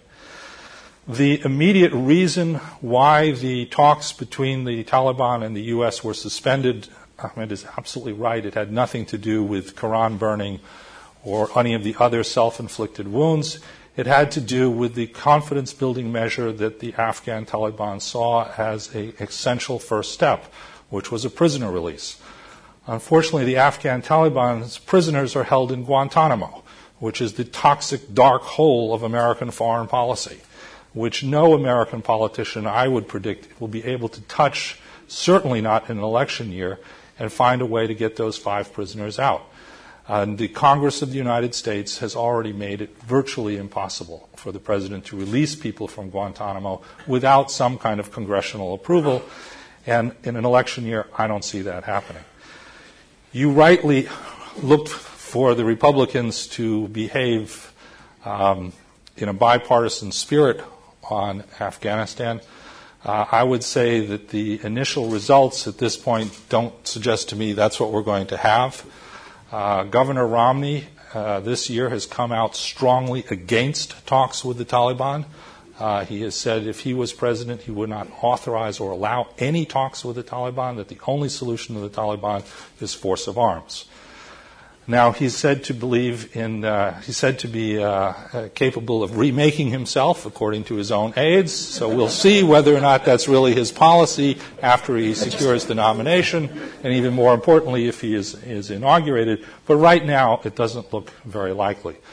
The immediate reason why the talks between the Taliban and the U S were suspended, Ahmed is absolutely right. It had nothing to do with Quran burning or any of the other self-inflicted wounds. It had to do with the confidence-building measure that the Afghan Taliban saw as an essential first step, which was a prisoner release. Unfortunately, the Afghan Taliban's prisoners are held in Guantanamo, which is the toxic dark hole of American foreign policy, which no American politician, I would predict, will be able to touch, certainly not in an election year, and find a way to get those five prisoners out. And the Congress of the United States has already made it virtually impossible for the president to release people from Guantanamo without some kind of congressional approval. And in an election year, I don't see that happening. You rightly looked for the Republicans to behave um, in a bipartisan spirit on Afghanistan. Uh, I would say that the initial results at this point don't suggest to me that's what we're going to have. Uh, Governor Romney uh, this year has come out strongly against talks with the Taliban. Uh, he has said if he was president, he would not authorize or allow any talks with the Taliban, that the only solution to the Taliban is force of arms. Now, he's said to believe in, uh, he's said to be uh, uh, capable of remaking himself, according to his own aides. So we'll see whether or not that's really his policy after he secures the nomination, and even more importantly, if he is, is inaugurated. But right now, it doesn't look very likely.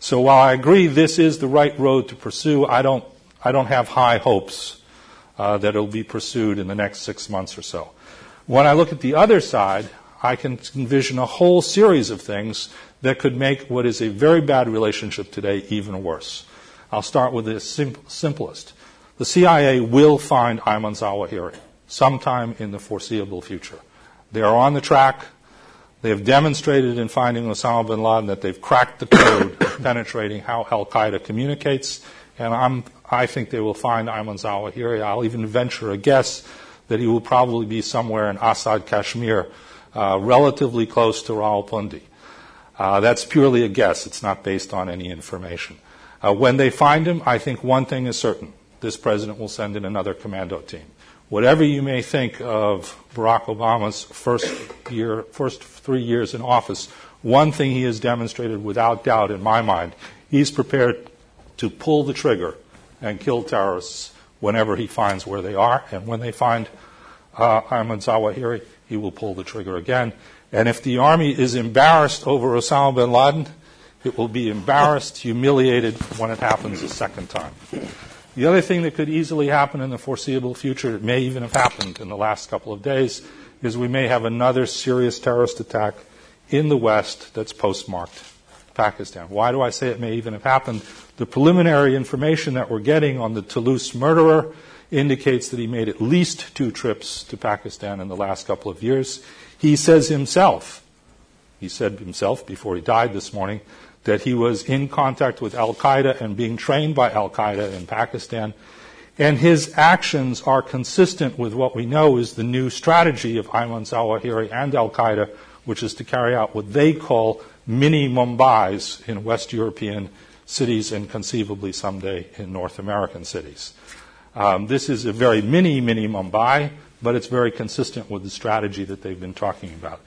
So while I agree this is the right road to pursue, I don't, I don't have high hopes uh, that it will be pursued in the next six months or so. When I look at the other side, I can envision a whole series of things that could make what is a very bad relationship today even worse. I'll start with the sim- simplest. The C I A will find Ayman Zawahiri sometime in the foreseeable future. They are on the track. They have demonstrated in finding Osama bin Laden that they've cracked the code of penetrating how al-Qaeda communicates, and I'm, I think they will find Ayman Zawahiri. I'll even venture a guess that he will probably be somewhere in Assad, Kashmir, uh, relatively close to Rawalpindi. Uh, that's purely a guess. It's not based on any information. Uh, when they find him, I think one thing is certain. This president will send in another commando team. Whatever you may think of Barack Obama's first year, first three years in office, one thing he has demonstrated without doubt in my mind, he's prepared to pull the trigger and kill terrorists whenever he finds where they are. And when they find uh, Ayman Zawahiri, he will pull the trigger again. And if the army is embarrassed over Osama bin Laden, it will be embarrassed, humiliated when it happens a second time. The other thing that could easily happen in the foreseeable future, it may even have happened in the last couple of days, is we may have another serious terrorist attack in the West that's postmarked Pakistan. Why do I say it may even have happened? The preliminary information that we're getting on the Toulouse murderer indicates that he made at least two trips to Pakistan in the last couple of years. He says himself, he said himself before he died this morning, that he was in contact with al-Qaeda and being trained by al-Qaeda in Pakistan. And his actions are consistent with what we know is the new strategy of Ayman Zawahiri and al-Qaeda, which is to carry out what they call mini Mumbais in West European cities and conceivably someday in North American cities. Um, this is a very mini, mini Mumbai, but it's very consistent with the strategy that they've been talking about.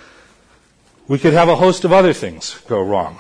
We could have a host of other things go wrong.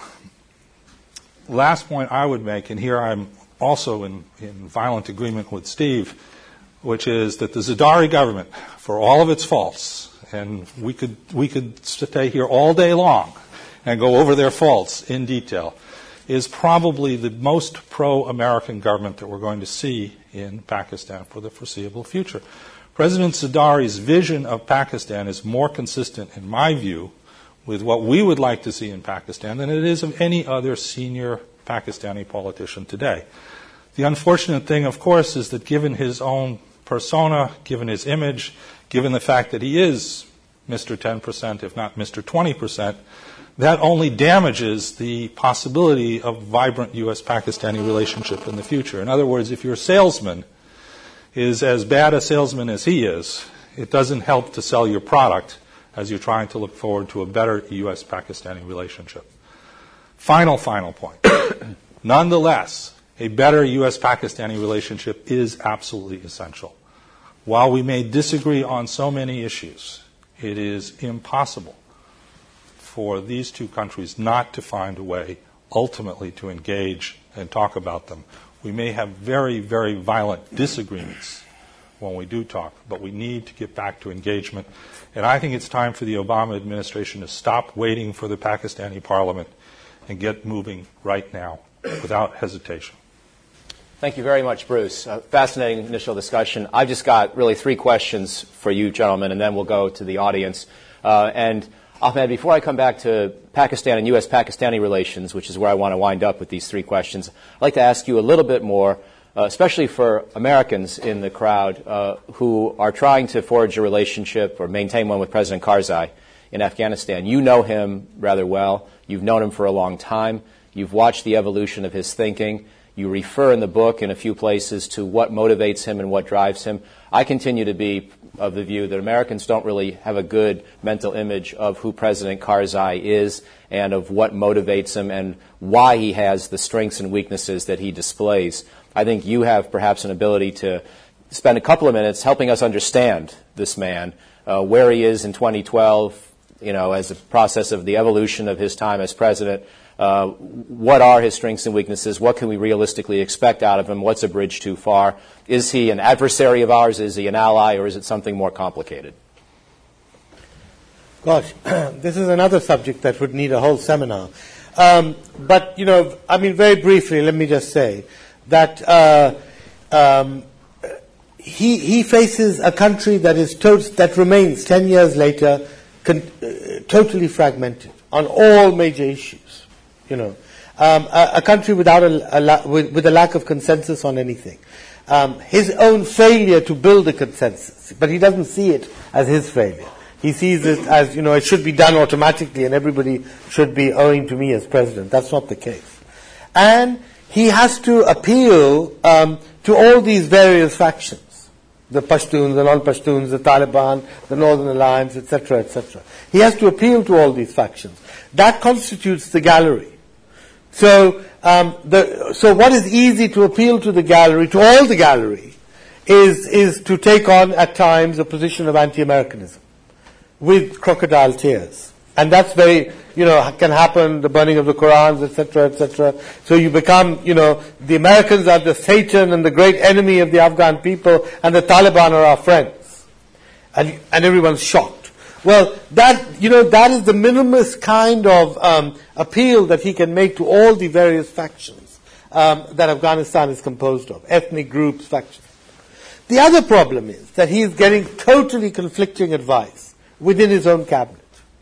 Last point I would make, and here I'm also in, in violent agreement with Steve, which is that the Zardari government, for all of its faults, and we could we could stay here all day long and go over their faults in detail, is probably the most pro-American government that we're going to see in Pakistan for the foreseeable future. President Zardari's vision of Pakistan is more consistent, in my view, with what we would like to see in Pakistan than it is of any other senior Pakistani politician today. The unfortunate thing, of course, is that given his own persona, given his image, given the fact that he is Mister ten percent, if not Mister twenty percent, that only damages the possibility of vibrant U S Pakistani relationship in the future. In other words, if your salesman is as bad a salesman as he is, it doesn't help to sell your product as you're trying to look forward to a better U S Pakistani relationship. Final, final point. Nonetheless, a better U S Pakistani relationship is absolutely essential. While we may disagree on so many issues, it is impossible for these two countries not to find a way ultimately to engage and talk about them. We may have very, very violent disagreements when we do talk, but we need to get back to engagement. And I think it's time for the Obama administration to stop waiting for the Pakistani parliament and get moving right now without hesitation. Thank you very much, Bruce. Uh, fascinating initial discussion. I've just got really three questions for you, gentlemen, and then we'll go to the audience. Uh, and Ahmed, before I come back to Pakistan and U S Pakistani relations, which is where I want to wind up with these three questions, I'd like to ask you a little bit more, uh, especially for Americans in the crowd uh, who are trying to forge a relationship or maintain one with President Karzai in Afghanistan. You know him rather well. You've known him for a long time. You've watched the evolution of his thinking. You refer in the book in a few places to what motivates him and what drives him. I continue to be of the view that Americans don't really have a good mental image of who President Karzai is and of what motivates him and why he has the strengths and weaknesses that he displays. I think you have perhaps an ability to spend a couple of minutes helping us understand this man, uh, where he is in twenty twelve, you know, as a process of the evolution of his time as president. Uh, what are his strengths and weaknesses? What can we realistically expect out of him? What's a bridge too far? Is he an adversary of ours? Is he an ally? Or is it something more complicated? Gosh, this is another subject that would need a whole seminar. Um, but, you know, I mean, very briefly, let me just say that uh, um, he, he faces a country that is to- that remains ten years later con- uh, totally fragmented on all major issues, you know. Um, a, a country without a, a la- with, with a lack of consensus on anything. Um, his own failure to build a consensus, but he doesn't see it as his failure. He sees it as, you know, it should be done automatically and everybody should be owing to me as president. That's not the case. And he has to appeal um, to all these various factions, the Pashtuns, the non-Pashtuns, the Taliban, the Northern Alliance, et cetera, et cetera. He has to appeal to all these factions. That constitutes the gallery. So, um, the, so what is easy to appeal to the gallery, to all the gallery, is is to take on at times a position of anti-Americanism with crocodile tears, and that's very, you know, can happen. The burning of the Qurans, et cetera, et cetera. So you become, you know, the Americans are the Satan and the great enemy of the Afghan people, and the Taliban are our friends, and and everyone's shocked. Well, that, you know, that is the minimalist kind of um, appeal that he can make to all the various factions um, that Afghanistan is composed of, ethnic groups, factions. The other problem is that he is getting totally conflicting advice within his own cabinet.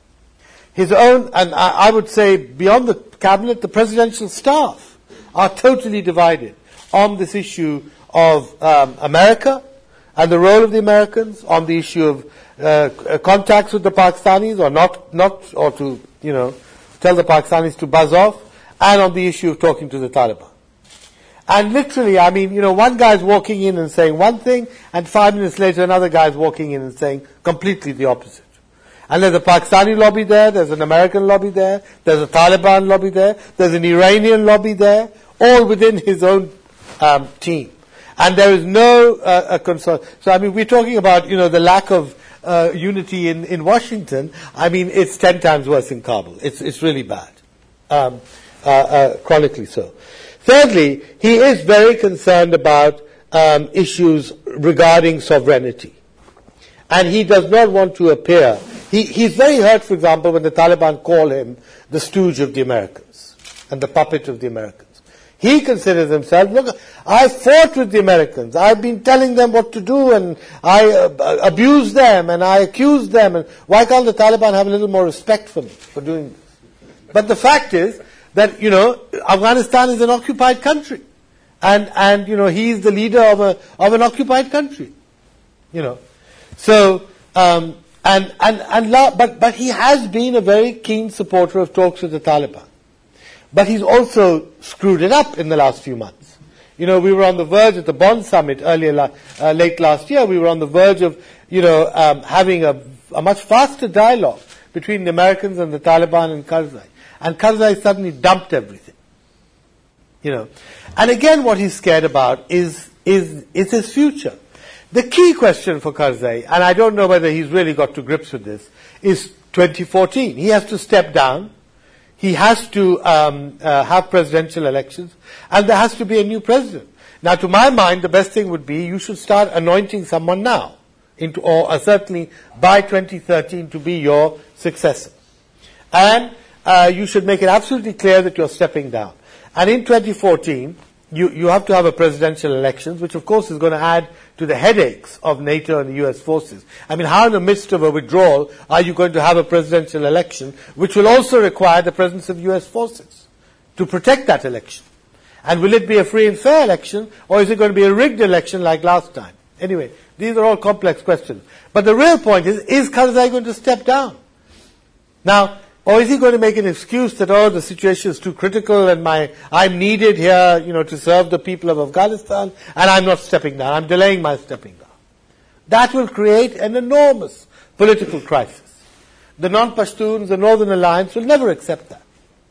His own, and I, I would say beyond the cabinet, the presidential staff are totally divided on this issue of um, America and the role of the Americans, on the issue of Uh, contacts with the Pakistanis, or not, not, or to, you know, tell the Pakistanis to buzz off, and on the issue of talking to the Taliban. And literally, I mean, you know, one guy's walking in and saying one thing, and five minutes later another guy's walking in and saying completely the opposite. And there's a Pakistani lobby there, there's an American lobby there, there's a Taliban lobby there, there's an Iranian lobby there, all within his own um, team. And there is no uh, concern. So, I mean, we're talking about, you know, the lack of Uh, unity in, in Washington. I mean, it's ten times worse in Kabul. It's it's really bad, um, uh, uh, chronically so. Thirdly, he is very concerned about um, issues regarding sovereignty, and he does not want to appear. He he's very hurt, for example, when the Taliban call him the stooge of the Americans and the puppet of the Americans. He considers himself, look, I fought with the Americans. I've been telling them what to do, and I uh, abused them, and I accused them. And why can't the Taliban have a little more respect for me for doing this? But the fact is that, you know, Afghanistan is an occupied country. And, and you know, he's the leader of a of an occupied country. You know. So, um, and, and, and, but, but he has been a very keen supporter of talks with the Taliban. But he's also screwed it up in the last few months. You know, we were on the verge at the Bonn summit earlier, la- uh, late last year, we were on the verge of, you know, um, having a, a much faster dialogue between the Americans and the Taliban and Karzai. And Karzai suddenly dumped everything. You know. And again, what he's scared about is, is, is his future. The key question for Karzai, and I don't know whether he's really got to grips with this, is twenty fourteen. He has to step down. He has to um, uh, have presidential elections, and there has to be a new president. Now, to my mind, the best thing would be you should start anointing someone now, into, or uh, certainly by twenty thirteen to be your successor. And uh, you should make it absolutely clear that you're stepping down. And in twenty fourteen, you, you have to have a presidential elections, which of course is going to add to the headaches of NATO and the U S forces. I mean, how in the midst of a withdrawal are you going to have a presidential election, which will also require the presence of U S forces to protect that election? And will it be a free and fair election, or is it going to be a rigged election like last time? Anyway, these are all complex questions. But the real point is, is Karzai going to step down? Now, or is he going to make an excuse that, oh, the situation is too critical and my, I'm needed here, you know, to serve the people of Afghanistan, and I'm not stepping down, I'm delaying my stepping down. That will create an enormous political crisis. The non-Pashtuns, the Northern Alliance will never accept that.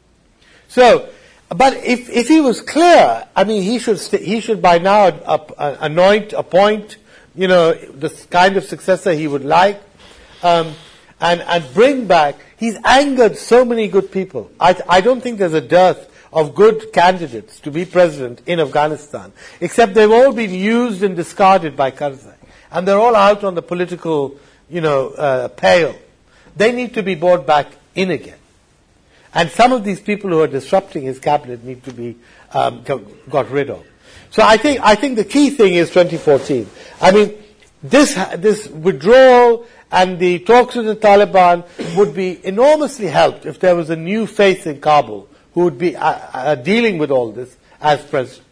So, but if, if he was clear, I mean, he should, st- he should by now uh, uh, anoint, appoint, you know, the kind of successor he would like, um, and, and bring back. He's angered so many good people. I, I don't think there's a dearth of good candidates to be president in Afghanistan, except they've all been used and discarded by Karzai. And they're all out on the political, you know, uh, pale. They need to be brought back in again. And some of these people who are disrupting his cabinet need to be um, got rid of. So I think I think the key thing is twenty fourteen. I mean, this this withdrawal and the talks with the Taliban would be enormously helped if there was a new face in Kabul who would be uh, uh, dealing with all this as president.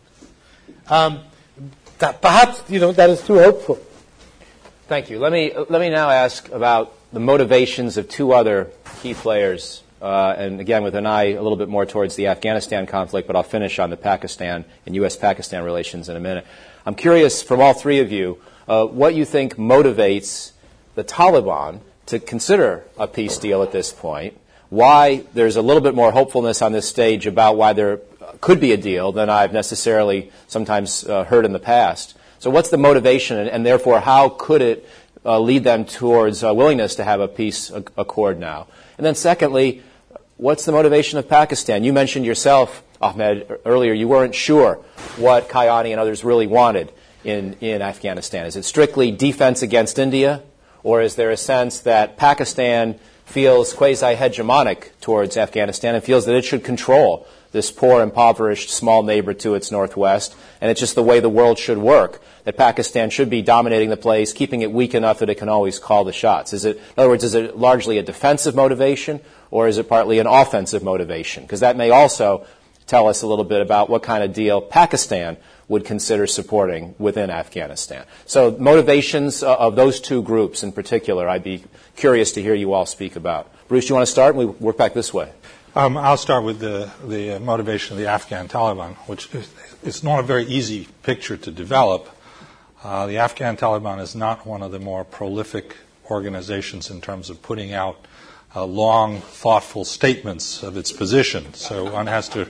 Um, that perhaps, you know, that is too hopeful. Thank you. Let me let me now ask about the motivations of two other key players, uh, and again with an eye a little bit more towards the Afghanistan conflict, but I'll finish on the Pakistan and U S Pakistan relations in a minute. I'm curious from all three of you uh, what you think motivates the Taliban to consider a peace deal at this point, why there's a little bit more hopefulness on this stage about why there could be a deal than I've necessarily sometimes uh, heard in the past. So what's the motivation, and, and therefore how could it uh, lead them towards a willingness to have a peace ac- accord now? And then secondly, what's the motivation of Pakistan? You mentioned yourself, Ahmed, earlier, you weren't sure what Kayani and others really wanted in, in Afghanistan. Is it strictly defense against India, or is there a sense that Pakistan feels quasi-hegemonic towards Afghanistan and feels that it should control this poor, impoverished, small neighbor to its northwest, and it's just the way the world should work, that Pakistan should be dominating the place, keeping it weak enough that it can always call the shots? Is it, in other words, is it largely a defensive motivation, or is it partly an offensive motivation? Because that may also tell us a little bit about what kind of deal Pakistan would consider supporting within Afghanistan. So motivations uh, of those two groups in particular, I'd be curious to hear you all speak about. Bruce, you want to start? And we work back this way. Um, I'll start with the, the motivation of the Afghan Taliban, which is, it's not a very easy picture to develop. Uh, the Afghan Taliban is not one of the more prolific organizations in terms of putting out uh, long, thoughtful statements of its position. So one has to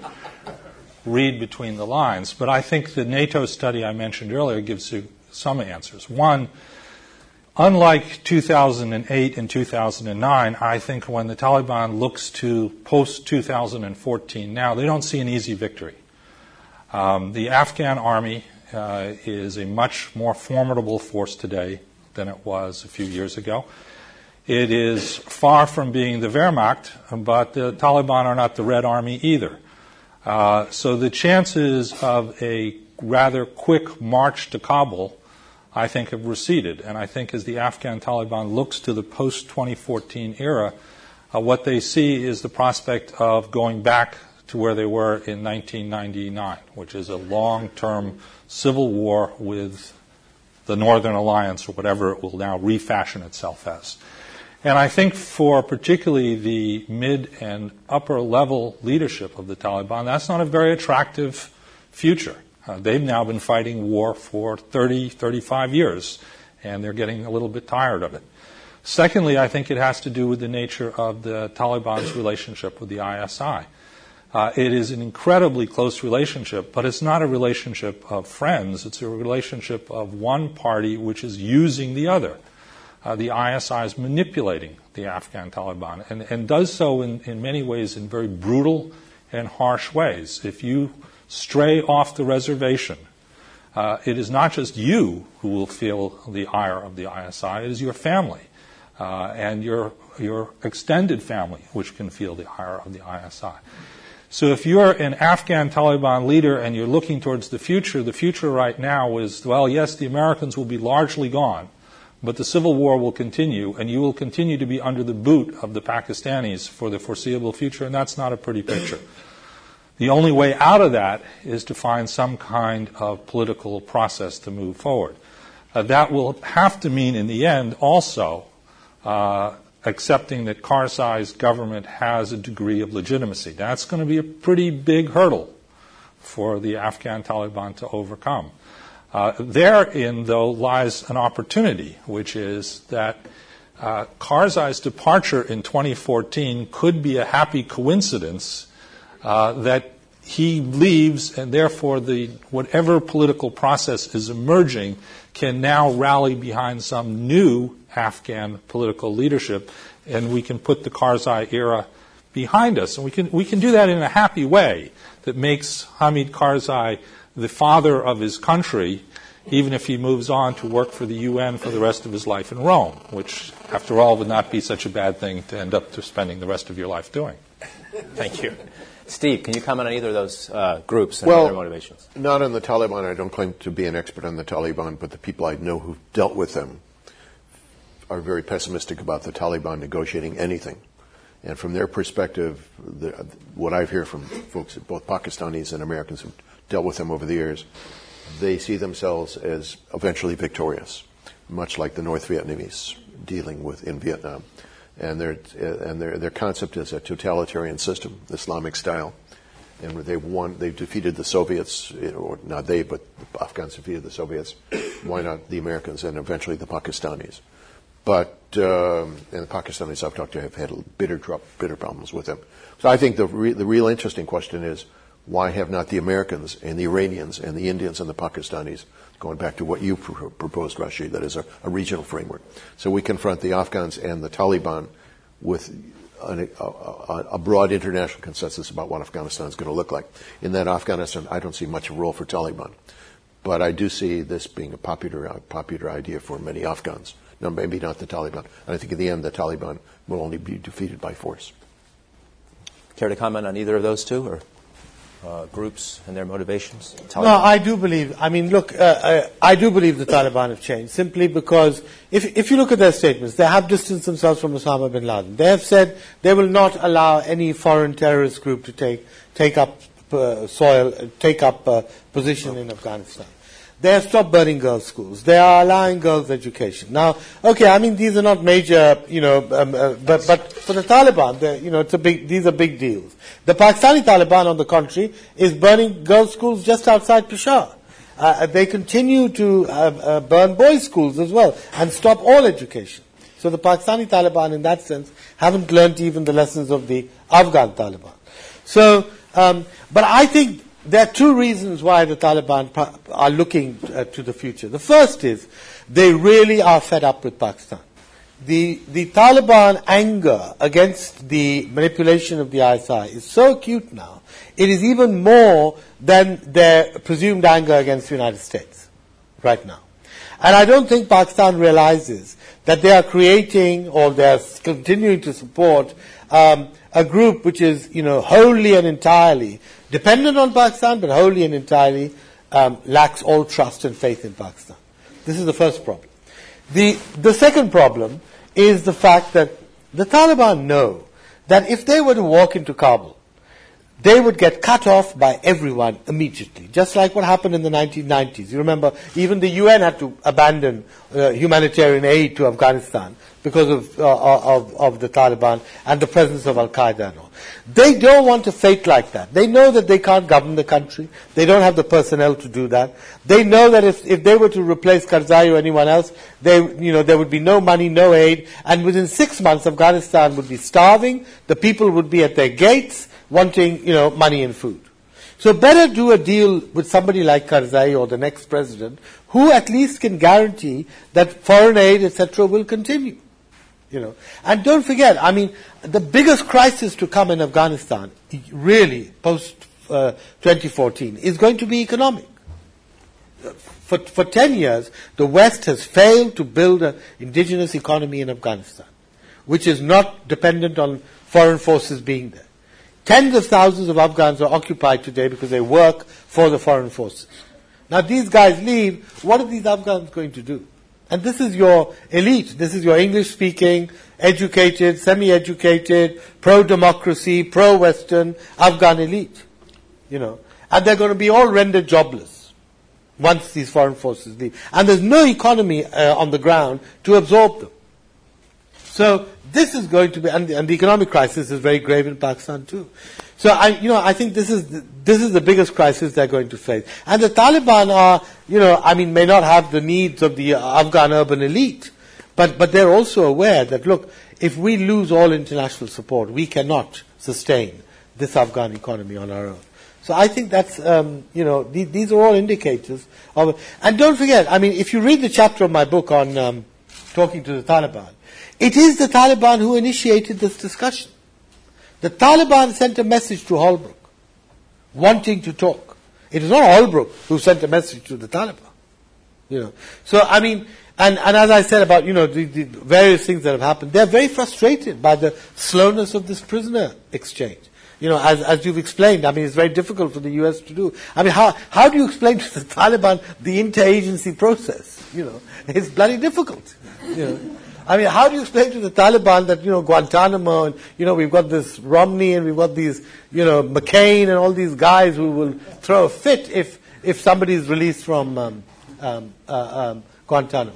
read between the lines. But I think the NATO study I mentioned earlier gives you some answers. One, unlike two thousand eight and two thousand nine, I think when the Taliban looks to post two thousand fourteen now, they don't see an easy victory. Um, the Afghan army uh, is a much more formidable force today than it was a few years ago. It is far from being the Wehrmacht, but the Taliban are not the Red Army either. Uh, so the chances of a rather quick march to Kabul, I think, have receded. And I think as the Afghan Taliban looks to the post twenty fourteen era, uh, what they see is the prospect of going back to where they were in nineteen ninety-nine, which is a long-term civil war with the Northern Alliance, or whatever it will now refashion itself as. And I think for particularly the mid and upper level leadership of the Taliban, that's not a very attractive future. Uh, they've now been fighting war for thirty, thirty-five years, and they're getting a little bit tired of it. Secondly, I think it has to do with the nature of the Taliban's relationship with the I S I. Uh, it is an incredibly close relationship, but it's not a relationship of friends. It's a relationship of one party which is using the other. Uh, the I S I is manipulating the Afghan Taliban, and, and does so in, in many ways in very brutal and harsh ways. If you stray off the reservation, uh, it is not just you who will feel the ire of the I S I, it is your family uh, and your, your extended family which can feel the ire of the I S I. So if you're an Afghan Taliban leader and you're looking towards the future, the future right now is, well, yes, the Americans will be largely gone, but the civil war will continue, and you will continue to be under the boot of the Pakistanis for the foreseeable future, and that's not a pretty picture. The only way out of that is to find some kind of political process to move forward. Uh, that will have to mean, in the end, also uh, accepting that Karzai's government has a degree of legitimacy. That's going to be a pretty big hurdle for the Afghan Taliban to overcome. Uh, therein, though, lies an opportunity, which is that uh, Karzai's departure in twenty fourteen could be a happy coincidence uh, that he leaves, and therefore the whatever political process is emerging can now rally behind some new Afghan political leadership, and we can put the Karzai era behind us. And we can we can do that in a happy way that makes Hamid Karzai the father of his country, even if he moves on to work for the U N for the rest of his life in Rome, which, after all, would not be such a bad thing to end up to spending the rest of your life doing. Thank you. Steve, can you comment on either of those uh, groups and well, their motivations? Not on the Taliban. I don't claim to be an expert on the Taliban, but the people I know who've dealt with them are very pessimistic about the Taliban negotiating anything. And from their perspective, the, what I hear from folks, both Pakistanis and Americans who've dealt with them over the years, they see themselves as eventually victorious, much like the North Vietnamese dealing with in Vietnam. And their and their their concept is a totalitarian system, Islamic style, and they won. They defeated the Soviets, or not they, but the Afghans defeated the Soviets. Why not the Americans and eventually the Pakistanis? But um, and the Pakistanis I've talked to have had bitter bitter problems with them. So I think the re, the real interesting question is, why have not the Americans and the Iranians and the Indians and the Pakistanis, going back to what you pr- proposed, Rashid, that is a, a regional framework. So we confront the Afghans and the Taliban with a, a, a broad international consensus about what Afghanistan is going to look like. In that Afghanistan, I don't see much of a role for Taliban. But I do see this being a popular, uh, popular idea for many Afghans. No, maybe not the Taliban. And I think in the end, the Taliban will only be defeated by force. Care to comment on either of those two, or uh, groups and their motivations? Taliban. No, I do believe. I mean, look, uh, I, I do believe the Taliban have changed simply because if if you look at their statements, they have distanced themselves from Osama bin Laden. They have said they will not allow any foreign terrorist group to take take up uh, soil, uh, take up uh, position in Afghanistan. They have stopped burning girls' schools. They are allowing girls' education. Now, okay, I mean, these are not major, you know, um, uh, but, but for the Taliban, you know, it's a big, these are big deals. The Pakistani Taliban, on the contrary, is burning girls' schools just outside Peshawar. Uh, they continue to uh, uh, burn boys' schools as well and stop all education. So the Pakistani Taliban, in that sense, haven't learnt even the lessons of the Afghan Taliban. So, um, but I think there are two reasons why the Taliban are looking uh, to the future. The first is they really are fed up with Pakistan. The, the Taliban anger against the manipulation of the I S I is so acute now, it is even more than their presumed anger against the United States right now. And I don't think Pakistan realizes that they are creating, or they are continuing to support um, a group which is, you know, wholly and entirely dependent on Pakistan, but wholly and entirely um, lacks all trust and faith in Pakistan. This is the first problem. The the second problem is the fact that the Taliban know that if they were to walk into Kabul, they would get cut off by everyone immediately, just like what happened in the nineteen nineties. You remember, even the U N had to abandon uh, humanitarian aid to Afghanistan because of, uh, of, of the Taliban and the presence of Al-Qaeda and all. They don't want a fate like that. They know that they can't govern the country. They don't have the personnel to do that. They know that if, if they were to replace Karzai or anyone else, they, you know, there would be no money, no aid, and within six months Afghanistan would be starving, the people would be at their gates, wanting, you know, money and food. So better do a deal with somebody like Karzai or the next president, who at least can guarantee that foreign aid, et cetera, will continue. You know, and don't forget, I mean, the biggest crisis to come in Afghanistan, really, post uh, twenty fourteen, is going to be economic. For for ten years, the West has failed to build an indigenous economy in Afghanistan, which is not dependent on foreign forces being there. Tens of thousands of Afghans are occupied today because they work for the foreign forces. Now, these guys leave, what are these Afghans going to do? And this is your elite. This is your English-speaking, educated, semi-educated, pro-democracy, pro-Western Afghan elite. You know, and they're going to be all rendered jobless once these foreign forces leave. And there's no economy uh, on the ground to absorb them. So this is going to be, and the, and the economic crisis is very grave in Pakistan too. So I, you know, I think this is the, this is the biggest crisis they're going to face. And the Taliban are, you know, I mean, may not have the needs of the Afghan urban elite, but but they're also aware that, look, if we lose all international support, we cannot sustain this Afghan economy on our own. So I think that's, um, you know, th- these are all indicators of. And don't forget, I mean, if you read the chapter of my book on um, talking to the Taliban, it is the Taliban who initiated this discussion. The Taliban sent a message to Holbrooke, wanting to talk. It is not Holbrooke who sent a message to the Taliban. You know, so I mean, and, and as I said about, you know, the, the various things that have happened, they're very frustrated by the slowness of this prisoner exchange. You know, as, as you've explained, I mean, it's very difficult for the U S to do. I mean, how, how do you explain to the Taliban the interagency process? You know, it's bloody difficult. You know, I mean, how do you explain to the Taliban that, you know, Guantanamo and, you know, we've got this Romney and we've got these, you know, McCain and all these guys who will throw a fit if, if somebody is released from um, um, uh, um, Guantanamo?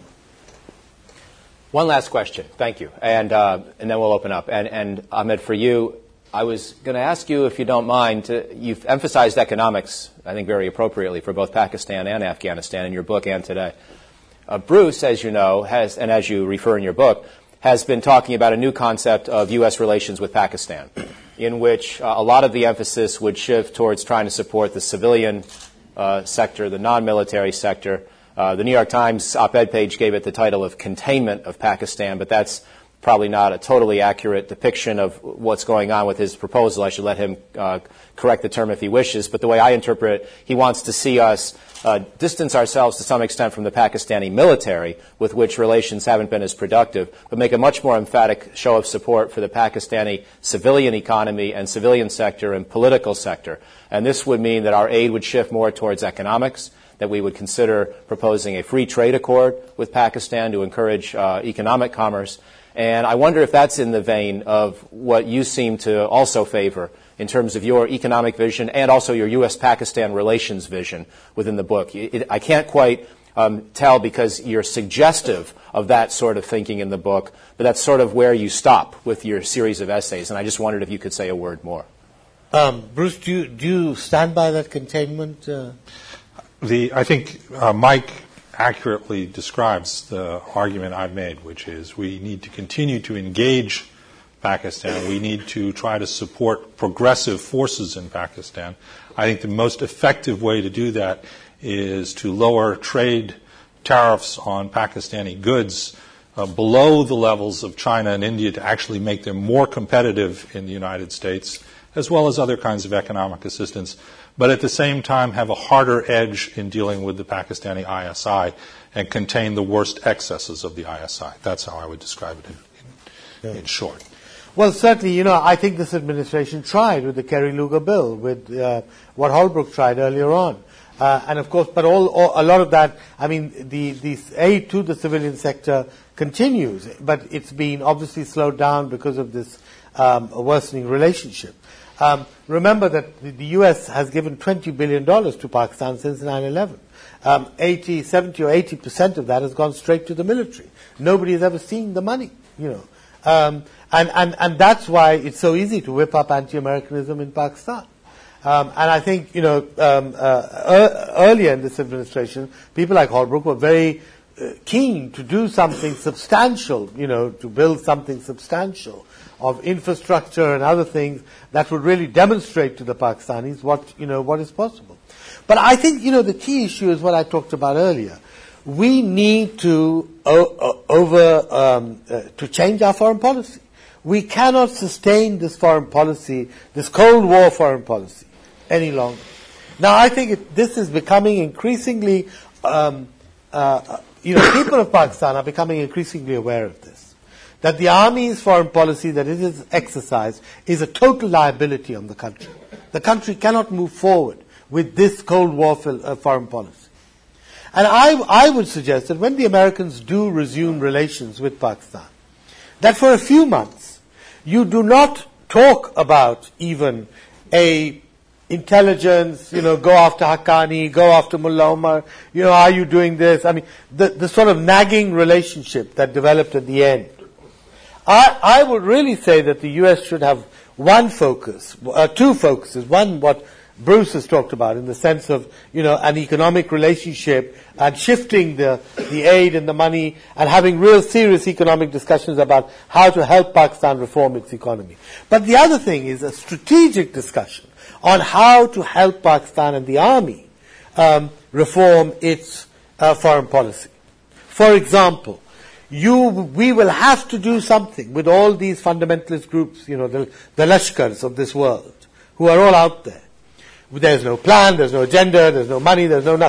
One last question. Thank you. And, uh, and then we'll open up. And, and Ahmed, for you, I was going to ask you, if you don't mind, to, you've emphasized economics, I think very appropriately, for both Pakistan and Afghanistan in your book and today. Uh, Bruce, as you know, has, and as you refer in your book, has been talking about a new concept of U S relations with Pakistan, in which uh, a lot of the emphasis would shift towards trying to support the civilian uh, sector, the non-military sector. Uh, the New York Times op-ed page gave it the title of Containment of Pakistan, but that's probably not a totally accurate depiction of what's going on with his proposal. I should let him uh, correct the term if he wishes. But the way I interpret it, he wants to see us uh, distance ourselves to some extent from the Pakistani military, with which relations haven't been as productive, but make a much more emphatic show of support for the Pakistani civilian economy and civilian sector and political sector. And this would mean that our aid would shift more towards economics, that we would consider proposing a free trade accord with Pakistan to encourage uh, economic commerce. And I wonder if that's in the vein of what you seem to also favor in terms of your economic vision and also your U S Pakistan relations vision within the book. It, I can't quite um, tell because you're suggestive of that sort of thinking in the book, but that's sort of where you stop with your series of essays. And I just wondered if you could say a word more. Um, Bruce, do you, do you stand by that containment? Uh? The I think uh, Mike accurately describes the argument I've made, which is we need to continue to engage Pakistan. We need to try to support progressive forces in Pakistan. I think the most effective way to do that is to lower trade tariffs on Pakistani goods uh, below the levels of China and India to actually make them more competitive in the United States, as well as other kinds of economic assistance, but at the same time have a harder edge in dealing with the Pakistani I S I and contain the worst excesses of the I S I. That's how I would describe it in, in, in short. Well, certainly, you know, I think this administration tried with the Kerry-Lugar bill, with uh, what Holbrooke tried earlier on. Uh, and of course, but all, all, a lot of that, I mean, the, the aid to the civilian sector continues, but it's been obviously slowed down because of this um, worsening relationship. Um, remember that the, the U S has given twenty billion dollars to Pakistan since nine eleven. Um, eighty, seventy or eighty percent of that has gone straight to the military. Nobody has ever seen the money, you know. Um, and, and, and that's why it's so easy to whip up anti-Americanism in Pakistan. Um, and I think, you know, um, uh, er, earlier in this administration, people like Holbrooke were very uh, keen to do something substantial, you know, to build something substantial of infrastructure and other things that would really demonstrate to the Pakistanis what, you know, what is possible. But I think, you know, the key issue is what I talked about earlier. We need to o- over um, uh, to change our foreign policy. We cannot sustain this foreign policy, this Cold War foreign policy, any longer. Now, I think it, this is becoming increasingly, um, uh, you know, people of Pakistan are becoming increasingly aware of this. That the army's foreign policy that it is exercised is a total liability on the country. The country cannot move forward with this Cold War uh, foreign policy. And I, I would suggest that when the Americans do resume relations with Pakistan, that for a few months, you do not talk about even a intelligence, you know, go after Haqqani, go after Mullah Omar, you know, are you doing this? I mean, the, the sort of nagging relationship that developed at the end. I, I would really say that the U S should have one focus, uh, two focuses. One, what Bruce has talked about in the sense of, you know, an economic relationship and shifting the, the aid and the money and having real serious economic discussions about how to help Pakistan reform its economy. But the other thing is a strategic discussion on how to help Pakistan and the army um, reform its uh, foreign policy. For example, You, we will have to do something with all these fundamentalist groups, you know, the, the Lashkars of this world, who are all out there. There's no plan, there's no agenda, there's no money, there's no nothing.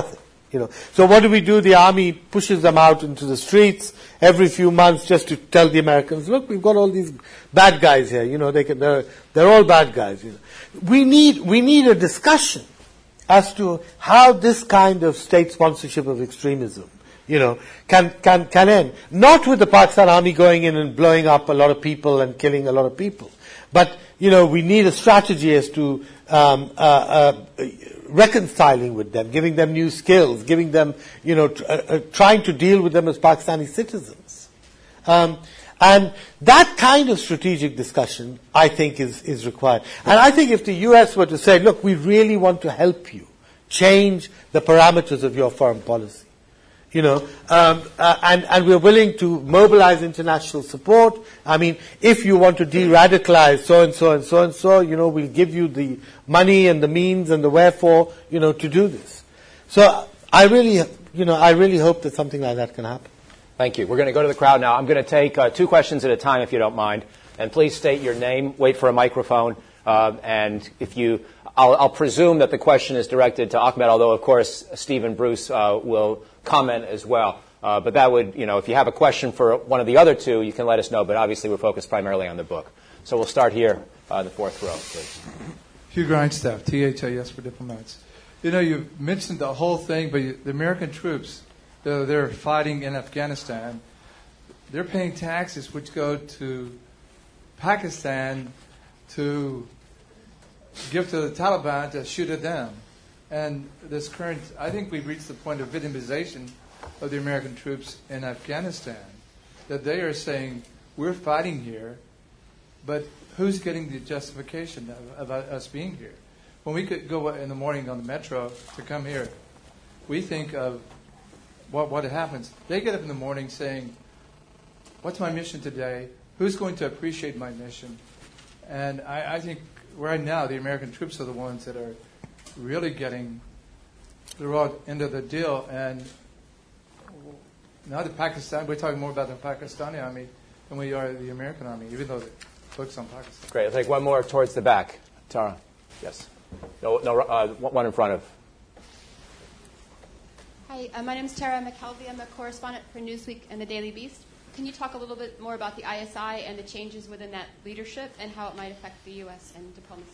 You know, so what do we do? The army pushes them out into the streets every few months just to tell the Americans, look, we've got all these bad guys here. You know, they can, they're, they're all bad guys. You know, we need we need a discussion as to how this kind of state sponsorship of extremism, you know, can can can end. Not with the Pakistan army going in and blowing up a lot of people and killing a lot of people, but you know, we need a strategy as to um, uh, uh, reconciling with them, giving them new skills, giving them, you know, tr- uh, uh, trying to deal with them as Pakistani citizens. Um, and that kind of strategic discussion, I think, is, is required. And I think if the U S were to say, look, we really want to help you change the parameters of your foreign policy, you know, um, uh, and, and we're willing to mobilize international support. I mean, if you want to de-radicalize so-and-so and so-and-so, you know, we'll give you the money and the means and the wherefore, you know, to do this. So I really, you know, I really hope that something like that can happen. Thank you. We're going to go to the crowd now. I'm going to take uh, two questions at a time, if you don't mind. And please state your name, wait for a microphone, uh, and if you, I'll, I'll presume that the question is directed to Ahmed, although, of course, Steve and Bruce uh, will comment as well. Uh, but that would, you know, if you have a question for one of the other two, you can let us know. But obviously, we're focused primarily on the book. So we'll start here uh, in the fourth row, please. Hugh Grindstaff, T H I S for diplomats. You know, you mentioned the whole thing, but you, the American troops, they're, they're fighting in Afghanistan. They're paying taxes which go to Pakistan to give to the Taliban to shoot at them. And this current, I think we've reached the point of victimization of the American troops in Afghanistan, that they are saying, we're fighting here, but who's getting the justification of, of us being here? When we could go in the morning on the metro to come here, we think of what, what happens. They get up in the morning saying, what's my mission today? Who's going to appreciate my mission? And I, I think right now the American troops are the ones that are really getting the raw end of the deal. And now the Pakistan, we're talking more about the Pakistani army than we are the American army, even though the book's on Pakistan. Great. I'll take one more towards the back. Tara. Yes. No, no, uh, one in front of. Hi, uh, my name is Tara McKelvey. I'm a correspondent for Newsweek and the Daily Beast. Can you talk a little bit more about the I S I and the changes within that leadership and how it might affect the U S and diplomacy?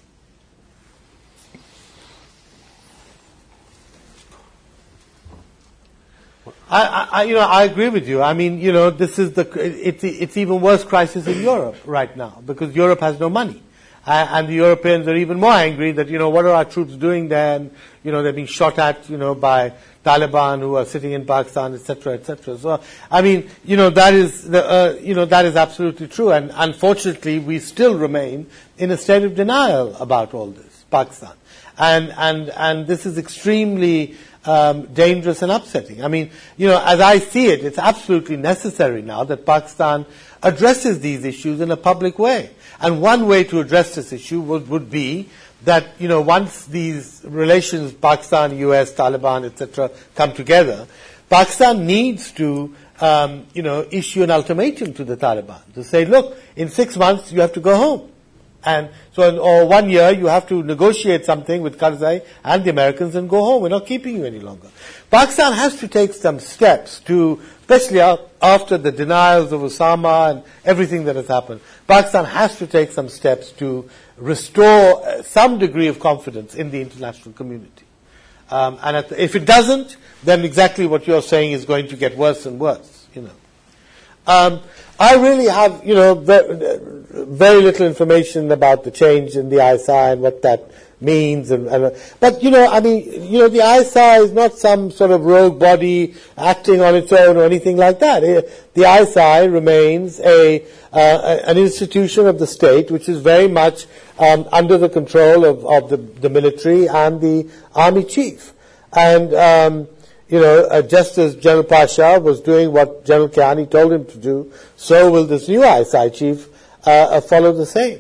I, I, you know, I agree with you. I mean, you know, this is the, it's, it's even worse crisis in Europe right now because Europe has no money. Uh, and the Europeans are even more angry that, you know, what are our troops doing there? And, you know, they're being shot at, you know, by Taliban who are sitting in Pakistan, et cetera, et cetera. So, I mean, you know, that is, the, uh, you know, that is absolutely true. And unfortunately, we still remain in a state of denial about all this, Pakistan. And, and, and this is extremely, Um, dangerous and upsetting. I mean, you know, as I see it, it's absolutely necessary now that Pakistan addresses these issues in a public way. And one way to address this issue would, would be that, you know, once these relations, Pakistan, U S, Taliban, et cetera, come together, Pakistan needs to, um, you know, issue an ultimatum to the Taliban to say, look, in six months you have to go home. And so, in, or one year, you have to negotiate something with Karzai and the Americans and go home. We're not keeping you any longer. Pakistan has to take some steps to, especially after the denials of Osama and everything that has happened, Pakistan has to take some steps to restore some degree of confidence in the international community. Um, and at the, if it doesn't, then exactly what you're saying is going to get worse and worse, you know. Um, I really have, you know, very, very little information about the change in the I S I and what that means. And, and, but, you know, I mean, you know, the I S I is not some sort of rogue body acting on its own or anything like that. The I S I remains a, uh, an institution of the state which is very much um, under the control of, of the, the military and the army chief. And, um, You know, uh, just as General Pasha was doing what General Kiani told him to do, so will this new I S I chief uh, uh, follow the same.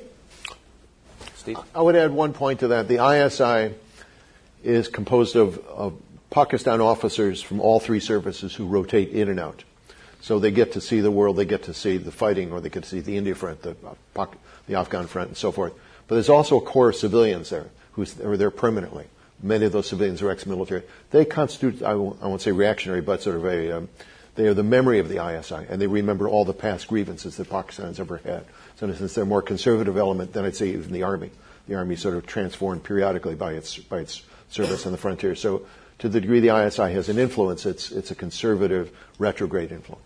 Steve? I would add one point to that. The I S I is composed of, of Pakistan officers from all three services who rotate in and out. So they get to see the world, they get to see the fighting, or they get to see the India front, the, the Afghan front, and so forth. But there's also a core of civilians there who are there permanently. Many of those civilians are ex-military. They constitute, I won't, I won't say reactionary, but sort of a, um, they are the memory of the I S I, and they remember all the past grievances that Pakistan has ever had. So in a sense, they're a more conservative element than I'd say even the Army. The Army sort of transformed periodically by its by its service on the frontier. So to the degree the I S I has an influence, it's it's a conservative, retrograde influence.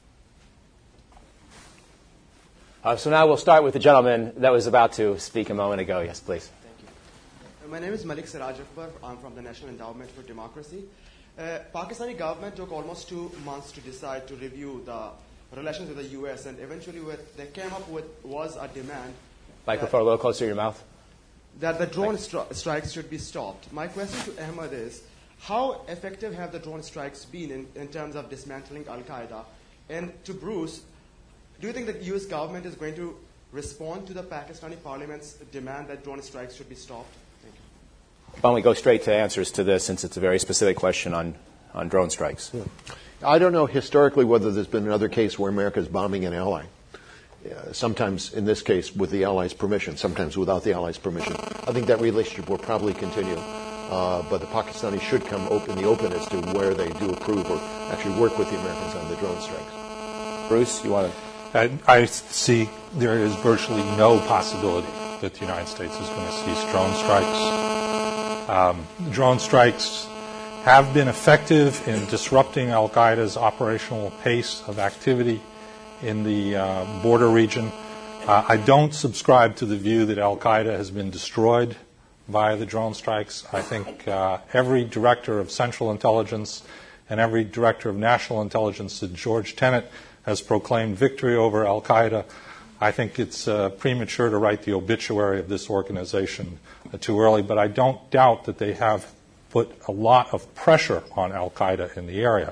Uh, so now we'll start with the gentleman that was about to speak a moment ago. Yes, please. Thank you. My name is Malik Siraj Akbar. I'm from the National Endowment for Democracy. Uh, Pakistani government took almost two months to decide to review the relations with the U S, and eventually what they came up with was a demand. Microphone a little closer to your mouth. That the drone stri- strikes should be stopped. My question to Ahmed is, how effective have the drone strikes been in, in terms of dismantling Al-Qaeda? And to Bruce, do you think that U S government is going to respond to the Pakistani parliament's demand that drone strikes should be stopped? Thank you. Why don't we go straight to answers to this, since it's a very specific question on, on drone strikes. Yeah. I don't know historically whether there's been another case where America is bombing an ally. Uh, sometimes, in this case, with the Allies' permission, sometimes without the Allies' permission. I think that relationship will probably continue. Uh, but the Pakistanis should come open, in the open as to where they do approve or actually work with the Americans on the drone strikes. Bruce, you want to? I, I see there is virtually no possibility that the United States is going to cease drone strikes. Um, drone strikes have been effective in disrupting Al-Qaeda's operational pace of activity in the uh, border region. Uh, I don't subscribe to the view that Al-Qaeda has been destroyed via the drone strikes. I think uh, every director of Central Intelligence and every director of National Intelligence since George Tenet has proclaimed victory over Al-Qaeda. I think it's uh, premature to write the obituary of this organization uh, too early, but I don't doubt that they have put a lot of pressure on Al-Qaeda in the area.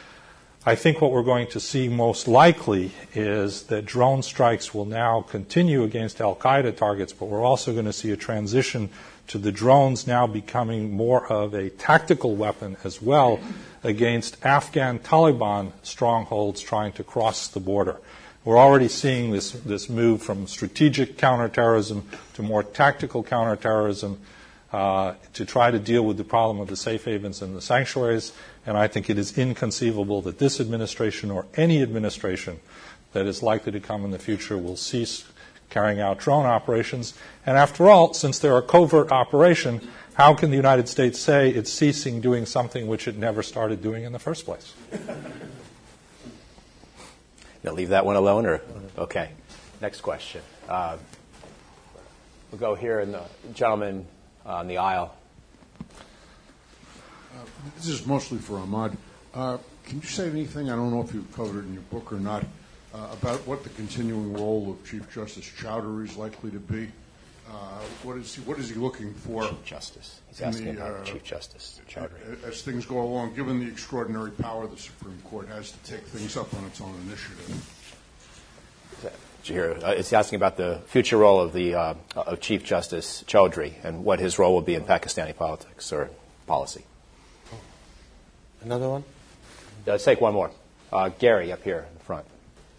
I think what we're going to see most likely is that drone strikes will now continue against Al-Qaeda targets, but we're also going to see a transition to the drones now becoming more of a tactical weapon as well against Afghan Taliban strongholds trying to cross the border. We're already seeing this, this move from strategic counterterrorism to more tactical counterterrorism uh, to try to deal with the problem of the safe havens and the sanctuaries. And I think it is inconceivable that this administration or any administration that is likely to come in the future will cease carrying out drone operations. And after all, since they're a covert operation, how can the United States say it's ceasing doing something which it never started doing in the first place? You'll leave that one alone, or okay? Next question. Uh, we'll go here, and the gentleman on the aisle. Uh, this is mostly for Ahmad. Uh, can you say anything? I don't know if you've covered it in your book or not. Uh, about what the continuing role of Chief Justice Chowdhury is likely to be. Uh, what is he, what is he looking for? Chief Justice. He's asking the, about uh, Chief Justice Chowdhury. As things go along, given the extraordinary power the Supreme Court has to take things up on its own initiative. Did you hear? Uh, it's asking about the future role of the uh, of Chief Justice Chowdhury and what his role will be in Pakistani politics or policy. Another one? Let's take one more. Uh, Gary, up here in front.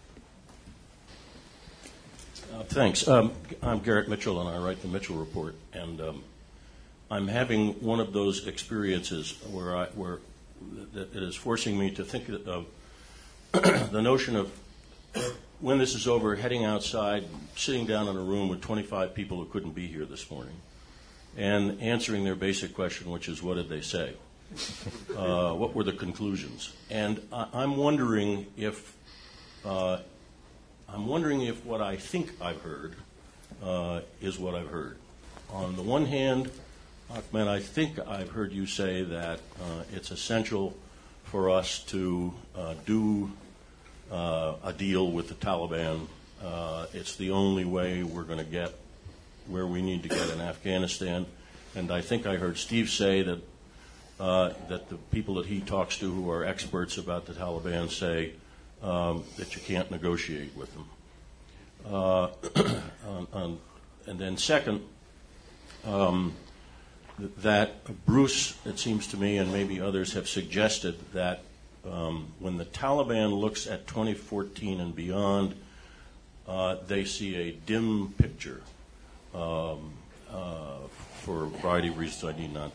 Uh, thanks. Um, I'm Garrett Mitchell, and I write the Mitchell Report. And um, I'm having one of those experiences where I, where that it is forcing me to think of the notion of when this is over, heading outside, sitting down in a room with twenty-five people who couldn't be here this morning, and answering their basic question, which is, what did they say? Uh, what were the conclusions? And I, I'm wondering if. Uh, I'm wondering if what I think I've heard uh, is what I've heard. On the one hand, Ahmed, I think I've heard you say that uh, it's essential for us to uh, do uh, a deal with the Taliban. Uh, it's the only way we're going to get where we need to get in Afghanistan. And I think I heard Steve say that uh, that the people that he talks to who are experts about the Taliban say Um, that you can't negotiate with them. Uh, on, on, and then second, um, th- that Bruce, it seems to me, and maybe others have suggested that um, when the Taliban looks at twenty fourteen and beyond, uh, they see a dim picture um, uh, for a variety of reasons I need not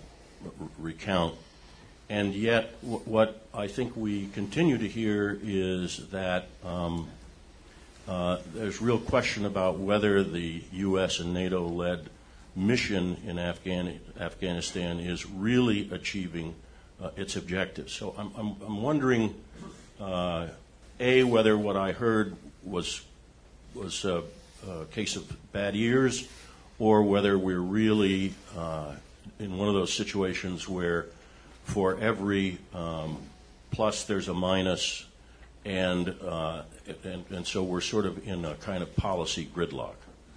recount. And yet, w- what I think we continue to hear is that um, uh, there's real question about whether the U S and NATO-led mission in Afghan- Afghanistan is really achieving uh, its objectives. So I'm, I'm, I'm wondering, uh, A, whether what I heard was was a, a case of bad ears, or whether we're really uh, in one of those situations where for every um, plus there's a minus, and, uh, and and so we're sort of in a kind of policy gridlock.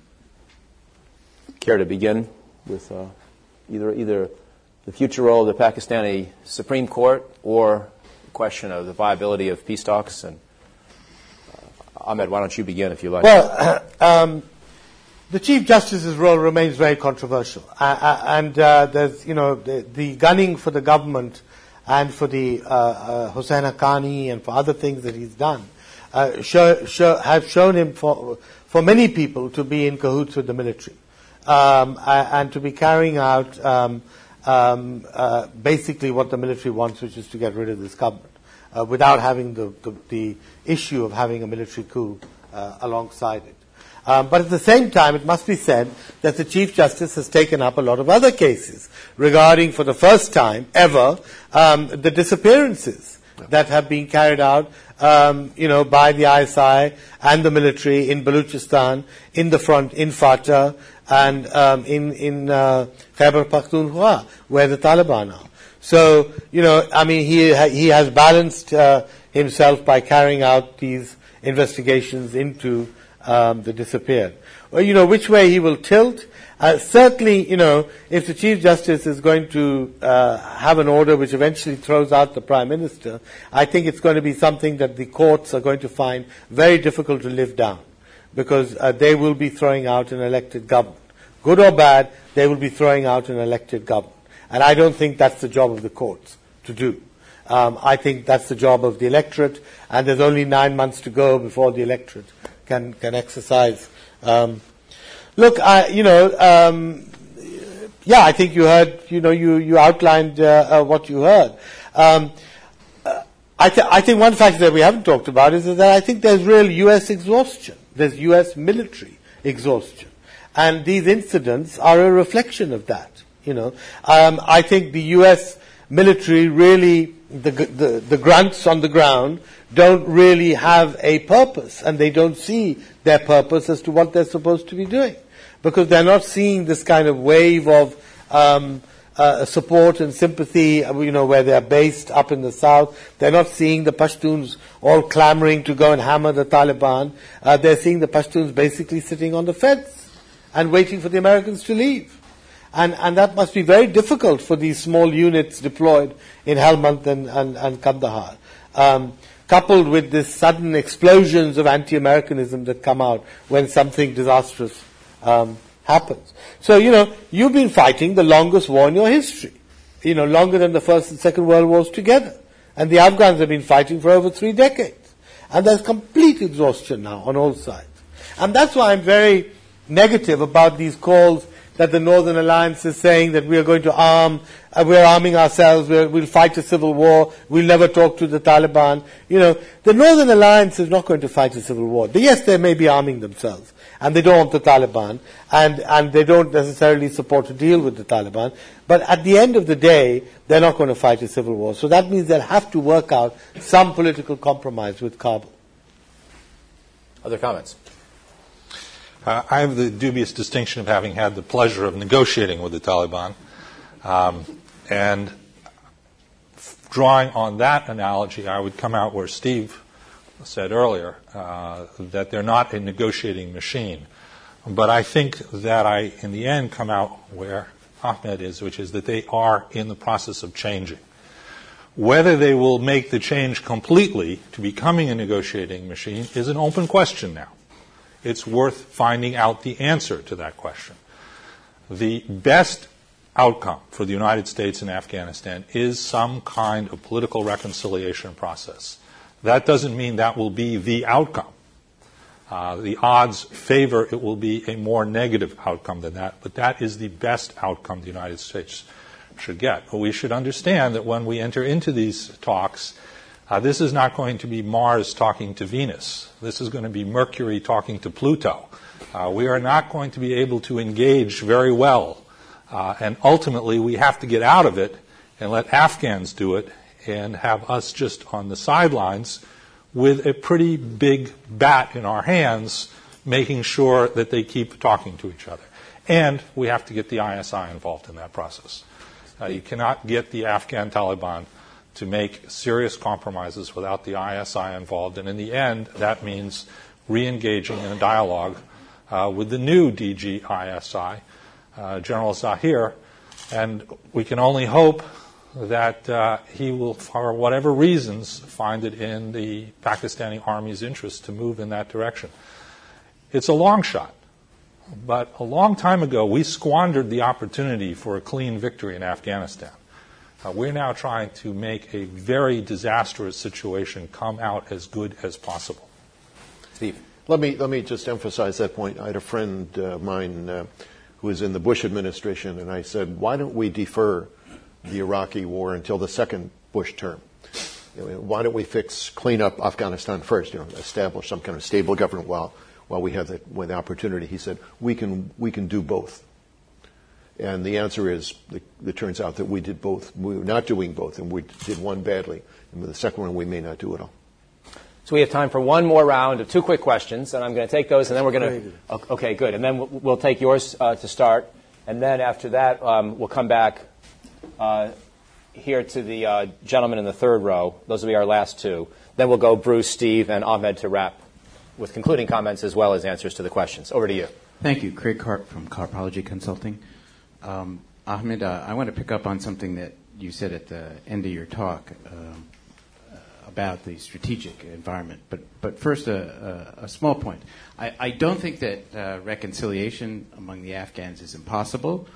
Care to begin with uh, either either the future role of the Pakistani Supreme Court or the question of the viability of peace talks? And uh, Ahmed, why don't you begin if you like? Well, um, the Chief Justice's role remains very controversial, uh, uh, and uh, there's you know the, the gunning for the government and for the uh, uh, Hussein Haqqani and for other things that he's done uh, show, show, have shown him for for many people to be in cahoots with the military. Um, and to be carrying out um, um, uh, basically what the military wants, which is to get rid of this government, uh, without having the, the, the issue of having a military coup uh, alongside it. Um, but at the same time, it must be said that the Chief Justice has taken up a lot of other cases regarding, for the first time ever, um, the disappearances that have been carried out Um, you know, by the I S I and the military in Baluchistan, in the front, in Fata, and um, in in uh, Khyber Pakhtunkhwa, where the Taliban are. So, you know, I mean, he ha- he has balanced uh, himself by carrying out these investigations into um, the disappeared. Well, you know, which way he will tilt. Uh, certainly, you know, if the Chief Justice is going to uh, have an order which eventually throws out the Prime Minister, I think it's going to be something that the courts are going to find very difficult to live down, because uh, they will be throwing out an elected government. Good or bad, they will be throwing out an elected government. And I don't think that's the job of the courts to do. Um, I think that's the job of the electorate, and there's only nine months to go before the electorate can, can exercise um Look, I, you know, um, yeah, I think you heard, you know, you, you outlined uh, uh, what you heard. Um, uh, I, th- I think one factor that we haven't talked about is that I think there's real U S exhaustion. There's U S military exhaustion. And these incidents are a reflection of that, you know. Um, I think the U S military really, the, the, the grunts on the ground don't really have a purpose, and they don't see their purpose as to what they're supposed to be doing, because they're not seeing this kind of wave of um, uh, support and sympathy, you know, where they're based up in the south. They're not seeing the Pashtuns all clamoring to go and hammer the Taliban. Uh, they're seeing the Pashtuns basically sitting on the fence and waiting for the Americans to leave. And, and that must be very difficult for these small units deployed in Helmand and, and, and Kandahar. Um, coupled with this sudden explosions of anti-Americanism that come out when something disastrous um, happens. So, you know, you've been fighting the longest war in your history, you know, longer than the First and Second World Wars together. And the Afghans have been fighting for over three decades. And there's complete exhaustion now on all sides. And that's why I'm very negative about these calls that the Northern Alliance is saying that we are going to arm, uh, we're arming ourselves, we're, we'll fight a civil war, we'll never talk to the Taliban. You know, the Northern Alliance is not going to fight a civil war. Yes, they may be arming themselves, and they don't want the Taliban, and, and they don't necessarily support a deal with the Taliban, but at the end of the day, they're not going to fight a civil war. So that means they'll have to work out some political compromise with Kabul. Other comments? Uh, I have the dubious distinction of having had the pleasure of negotiating with the Taliban. Um, and f- drawing on that analogy, I would come out where Steve said earlier, uh, that they're not a negotiating machine. But I think that I, in the end, come out where Ahmed is, which is that they are in the process of changing. Whether they will make the change completely to becoming a negotiating machine is an open question now. It's worth finding out the answer to that question. The best outcome for the United States in Afghanistan is some kind of political reconciliation process. That doesn't mean that will be the outcome. Uh, the odds favor it will be a more negative outcome than that, but that is the best outcome the United States should get. But we should understand that when we enter into these talks, uh, this is not going to be Mars talking to Venus. This is going to be Mercury talking to Pluto. Uh, we are not going to be able to engage very well. Uh, and ultimately, we have to get out of it and let Afghans do it and have us just on the sidelines with a pretty big bat in our hands, making sure that they keep talking to each other. And we have to get the I S I involved in that process. Uh, you cannot get the Afghan Taliban to make serious compromises without the I S I involved. And in the end, that means re-engaging in a dialogue uh, with the new D G I S I, uh, General Zahir. And we can only hope that uh, he will, for whatever reasons, find it in the Pakistani Army's interest to move in that direction. It's a long shot. But a long time ago, we squandered the opportunity for a clean victory in Afghanistan. Uh, we're now trying to make a very disastrous situation come out as good as possible. Steve, let me let me just emphasize that point. I had a friend of mine uh, who was in the Bush administration, and I said, "Why don't we defer the Iraqi war until the second Bush term? You know, why don't we fix clean up Afghanistan first? You know, establish some kind of stable government while." While we have the, the opportunity, he said, we can we can do both. And the answer is, it, it turns out that we did both. We were not doing both, and we did one badly. And with the second one, we may not do it all. So we have time for one more round of two quick questions, and I'm going to take those, and then we're going to... Okay, good. And then we'll, we'll take yours uh, to start. And then after that, um, we'll come back uh, here to the uh, gentleman in the third row. Those will be our last two. Then we'll go Bruce, Steve, and Ahmed to wrap with concluding comments as well as answers to the questions. Over to you. Thank you. Craig Karp from Carpology Consulting. Um, Ahmed, uh, I want to pick up on something that you said at the end of your talk um, uh, about the strategic environment. But but first, a, a, a small point. I, I don't think that uh, reconciliation among the Afghans is impossible,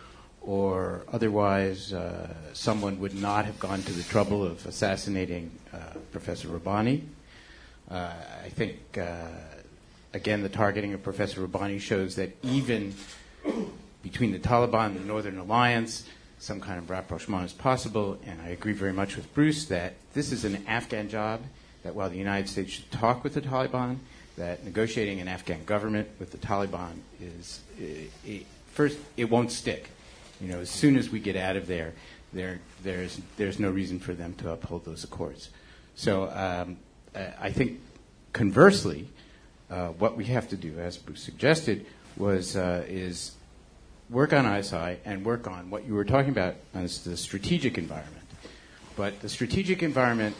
or otherwise uh, someone would not have gone to the trouble of assassinating uh, Professor Rabbani. Uh, I think, uh, again, the targeting of Professor Rabbani shows that even between the Taliban and the Northern Alliance, some kind of rapprochement is possible. And I agree very much with Bruce that this is an Afghan job, that while the United States should talk with the Taliban, that negotiating an Afghan government with the Taliban is, it, it, first, it won't stick. You know, as soon as we get out of there, there there's, there's no reason for them to uphold those accords. So, um, I think, conversely, uh, what we have to do, as Bruce suggested, was uh, is work on I S I and work on what you were talking about as the strategic environment. But the strategic environment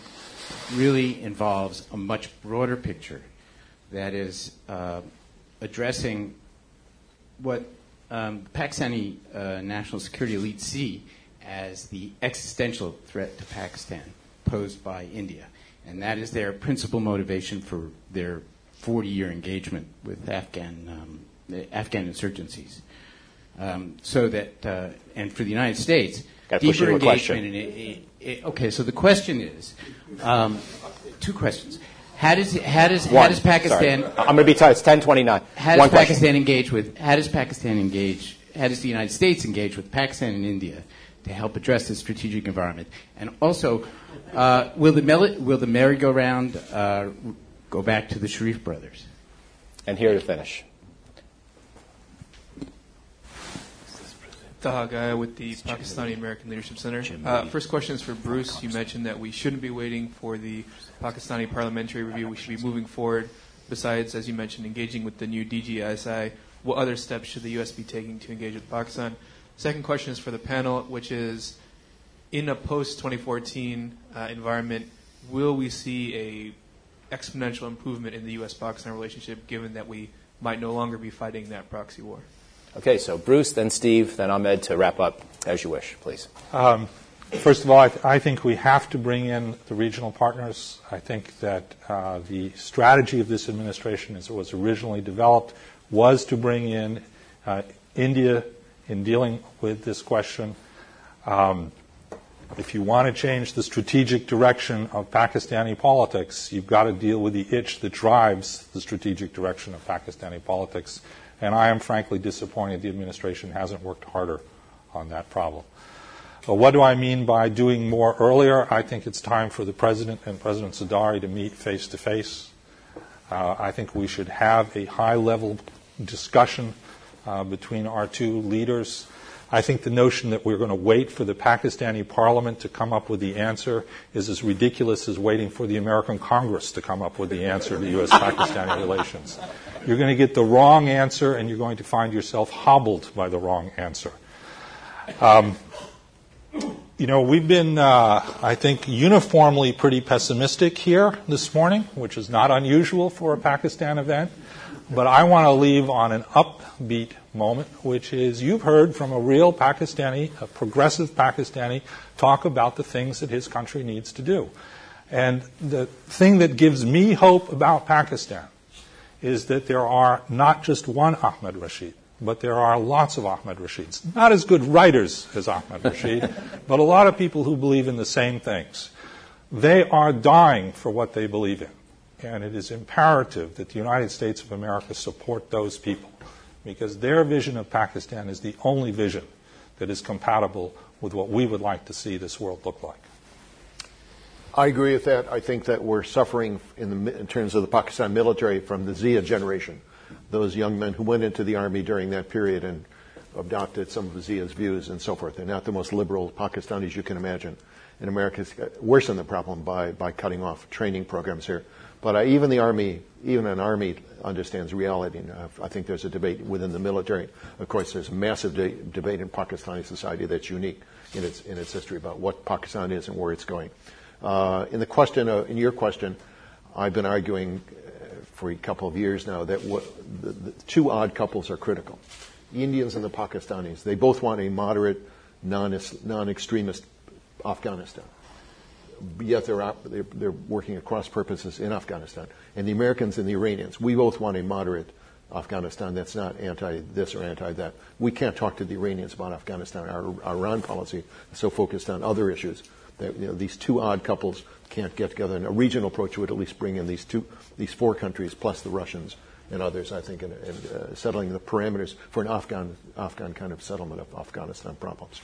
really involves a much broader picture that is uh, addressing what um, Pakistani uh, national security elites see as the existential threat to Pakistan posed by India. And that is their principal motivation for their forty-year engagement with Afghan um, Afghan insurgencies. Um, so that, uh, and for the United States, deeper engagement in it, it, it. Okay, so the question is, um, two questions. How does how does One. how does Pakistan? Sorry. I'm going to be tight. It's ten twenty-nine. How does One Pakistan question. engage with? How does Pakistan engage? How does the United States engage with Pakistan and India to help address the strategic environment? And also, uh, will the mel- will the merry-go-round uh, go back to the Sharif brothers? And here to finish. Taha Gaya with the Pakistani American Leadership Center. Uh, first question is for Bruce. You mentioned that we shouldn't be waiting for the Pakistani parliamentary review. We should be moving forward. Besides, as you mentioned, engaging with the new D G I S I, what other steps should the U S be taking to engage with Pakistan? Second question is for the panel, which is, in a post-twenty fourteen uh, environment, will we see a exponential improvement in the U S Pakistan relationship, given that we might no longer be fighting that proxy war? Okay, so Bruce, then Steve, then Ahmed to wrap up as you wish, please. Um, first of all, I, th- I think we have to bring in the regional partners. I think that uh, the strategy of this administration, as it was originally developed, was to bring in uh, India in dealing with this question. Um, if you want to change the strategic direction of Pakistani politics, you've got to deal with the itch that drives the strategic direction of Pakistani politics. And I am frankly disappointed the administration hasn't worked harder on that problem. Uh, what do I mean by doing more earlier? I think it's time for the President and President Zardari to meet face-to-face. Uh, I think we should have a high-level discussion uh, between our two leaders. I think the notion that we're going to wait for the Pakistani parliament to come up with the answer is as ridiculous as waiting for the American Congress to come up with the answer to U S Pakistani relations. You're going to get the wrong answer, and you're going to find yourself hobbled by the wrong answer. Um, you know, we've been, uh, I think, uniformly pretty pessimistic here this morning, which is not unusual for a Pakistan event. But I want to leave on an upbeat moment, which is you've heard from a real Pakistani, a progressive Pakistani, talk about the things that his country needs to do. And the thing that gives me hope about Pakistan is that there are not just one Ahmed Rashid, but there are lots of Ahmed Rashids. Not as good writers as Ahmed Rashid, but a lot of people who believe in the same things. They are dying for what they believe in. And it is imperative that the United States of America support those people, because their vision of Pakistan is the only vision that is compatible with what we would like to see this world look like. I agree with that. I think that we're suffering in, the, in terms of the Pakistan military from the Zia generation, those young men who went into the army during that period and adopted some of Zia's views and so forth. They're not the most liberal Pakistanis you can imagine. And America's worsened the problem by, by cutting off training programs here. But uh, even the Army, even an Army understands reality. And, uh, I think there's a debate within the military. Of course, there's a massive de- debate in Pakistani society that's unique in its in its history about what Pakistan is and where it's going. Uh, in the question, uh, in your question, I've been arguing for a couple of years now that w- the, the two odd couples are critical. The Indians and the Pakistanis. They both want a moderate, non non-extremist Afghanistan. Yet they're, they're, they're working at cross purposes in Afghanistan. And the Americans and the Iranians, we both want a moderate Afghanistan that's not anti-this or anti-that. We can't talk to the Iranians about Afghanistan. Our, our Iran policy is so focused on other issues that, you know, these two odd couples can't get together. And a regional approach would at least bring in these two, these four countries plus the Russians and others, I think, in, in uh, settling the parameters for an Afghan, Afghan kind of settlement of Afghanistan problems.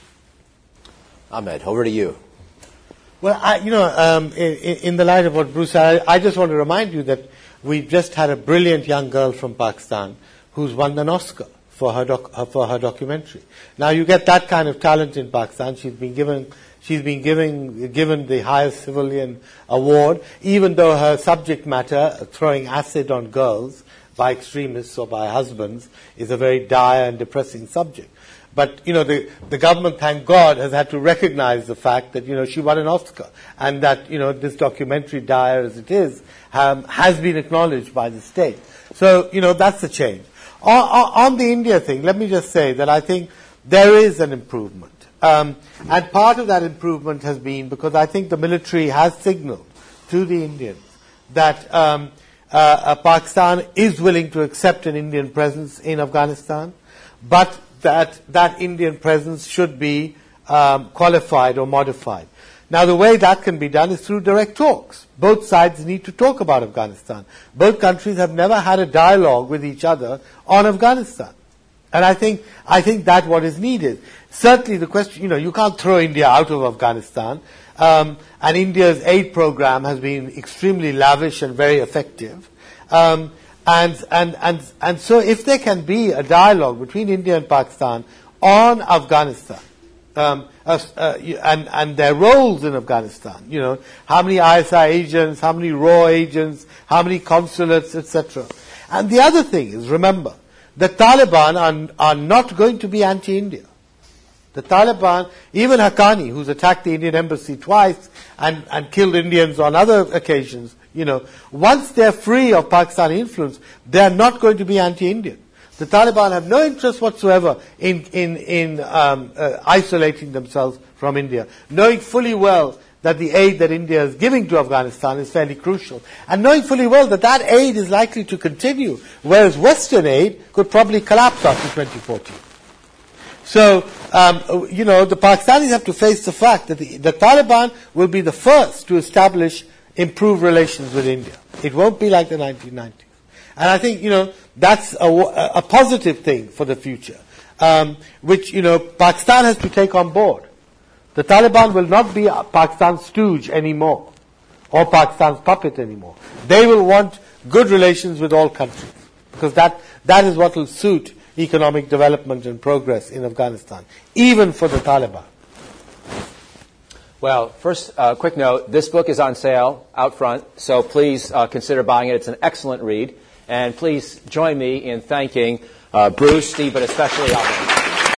Ahmed, over to you. Well, I, you know, um, in, in the light of what Bruce said, I, I just want to remind you that we just had a brilliant young girl from Pakistan who's won an Oscar for her doc, for her documentary. Now, you get that kind of talent in Pakistan. She's been given she's been given given the highest civilian award, even though her subject matter, throwing acid on girls by extremists or by husbands, is a very dire and depressing subject. But, you know, the, the government, thank God, has had to recognize the fact that, you know, she won an Oscar. And that, you know, this documentary, dire as it is, um, has been acknowledged by the state. So, you know, that's a change. On, on the India thing, let me just say that I think there is an improvement. Um, and part of that improvement has been because I think the military has signaled to the Indians that um, uh, uh, Pakistan is willing to accept an Indian presence in Afghanistan, but that that Indian presence should be um, qualified or modified. Now, the way that can be done is through direct talks. Both sides need to talk about Afghanistan. Both countries have never had a dialogue with each other on Afghanistan. And I think I think that's what is needed. Certainly the question, you know, you can't throw India out of Afghanistan. Um, and India's aid program has been extremely lavish and very effective. Um, And, and, and, and so if there can be a dialogue between India and Pakistan on Afghanistan, um, uh, uh, and, and their roles in Afghanistan, you know, how many I S I agents, how many RAW agents, how many consulates, et cetera. And the other thing is, remember, the Taliban are, are not going to be anti-India. The Taliban, even Haqqani, who's attacked the Indian embassy twice and, and killed Indians on other occasions, you know, once they're free of Pakistani influence, they're not going to be anti-Indian. The Taliban have no interest whatsoever in in in um, uh, isolating themselves from India, knowing fully well that the aid that India is giving to Afghanistan is fairly crucial, and knowing fully well that that aid is likely to continue, whereas Western aid could probably collapse after twenty fourteen. So, um, you know, the Pakistanis have to face the fact that the, the Taliban will be the first to establish improve relations with India. It won't be like the nineteen nineties. And I think, you know, that's a, a positive thing for the future, um, which, you know, Pakistan has to take on board. The Taliban will not be Pakistan's stooge anymore, or Pakistan's puppet anymore. They will want good relations with all countries, because that, that is what will suit economic development and progress in Afghanistan, even for the Taliban. Well, first, uh, quick note, this book is on sale out front, so please uh, consider buying it. It's an excellent read. And please join me in thanking uh, Bruce, Steve, but especially Ahmed.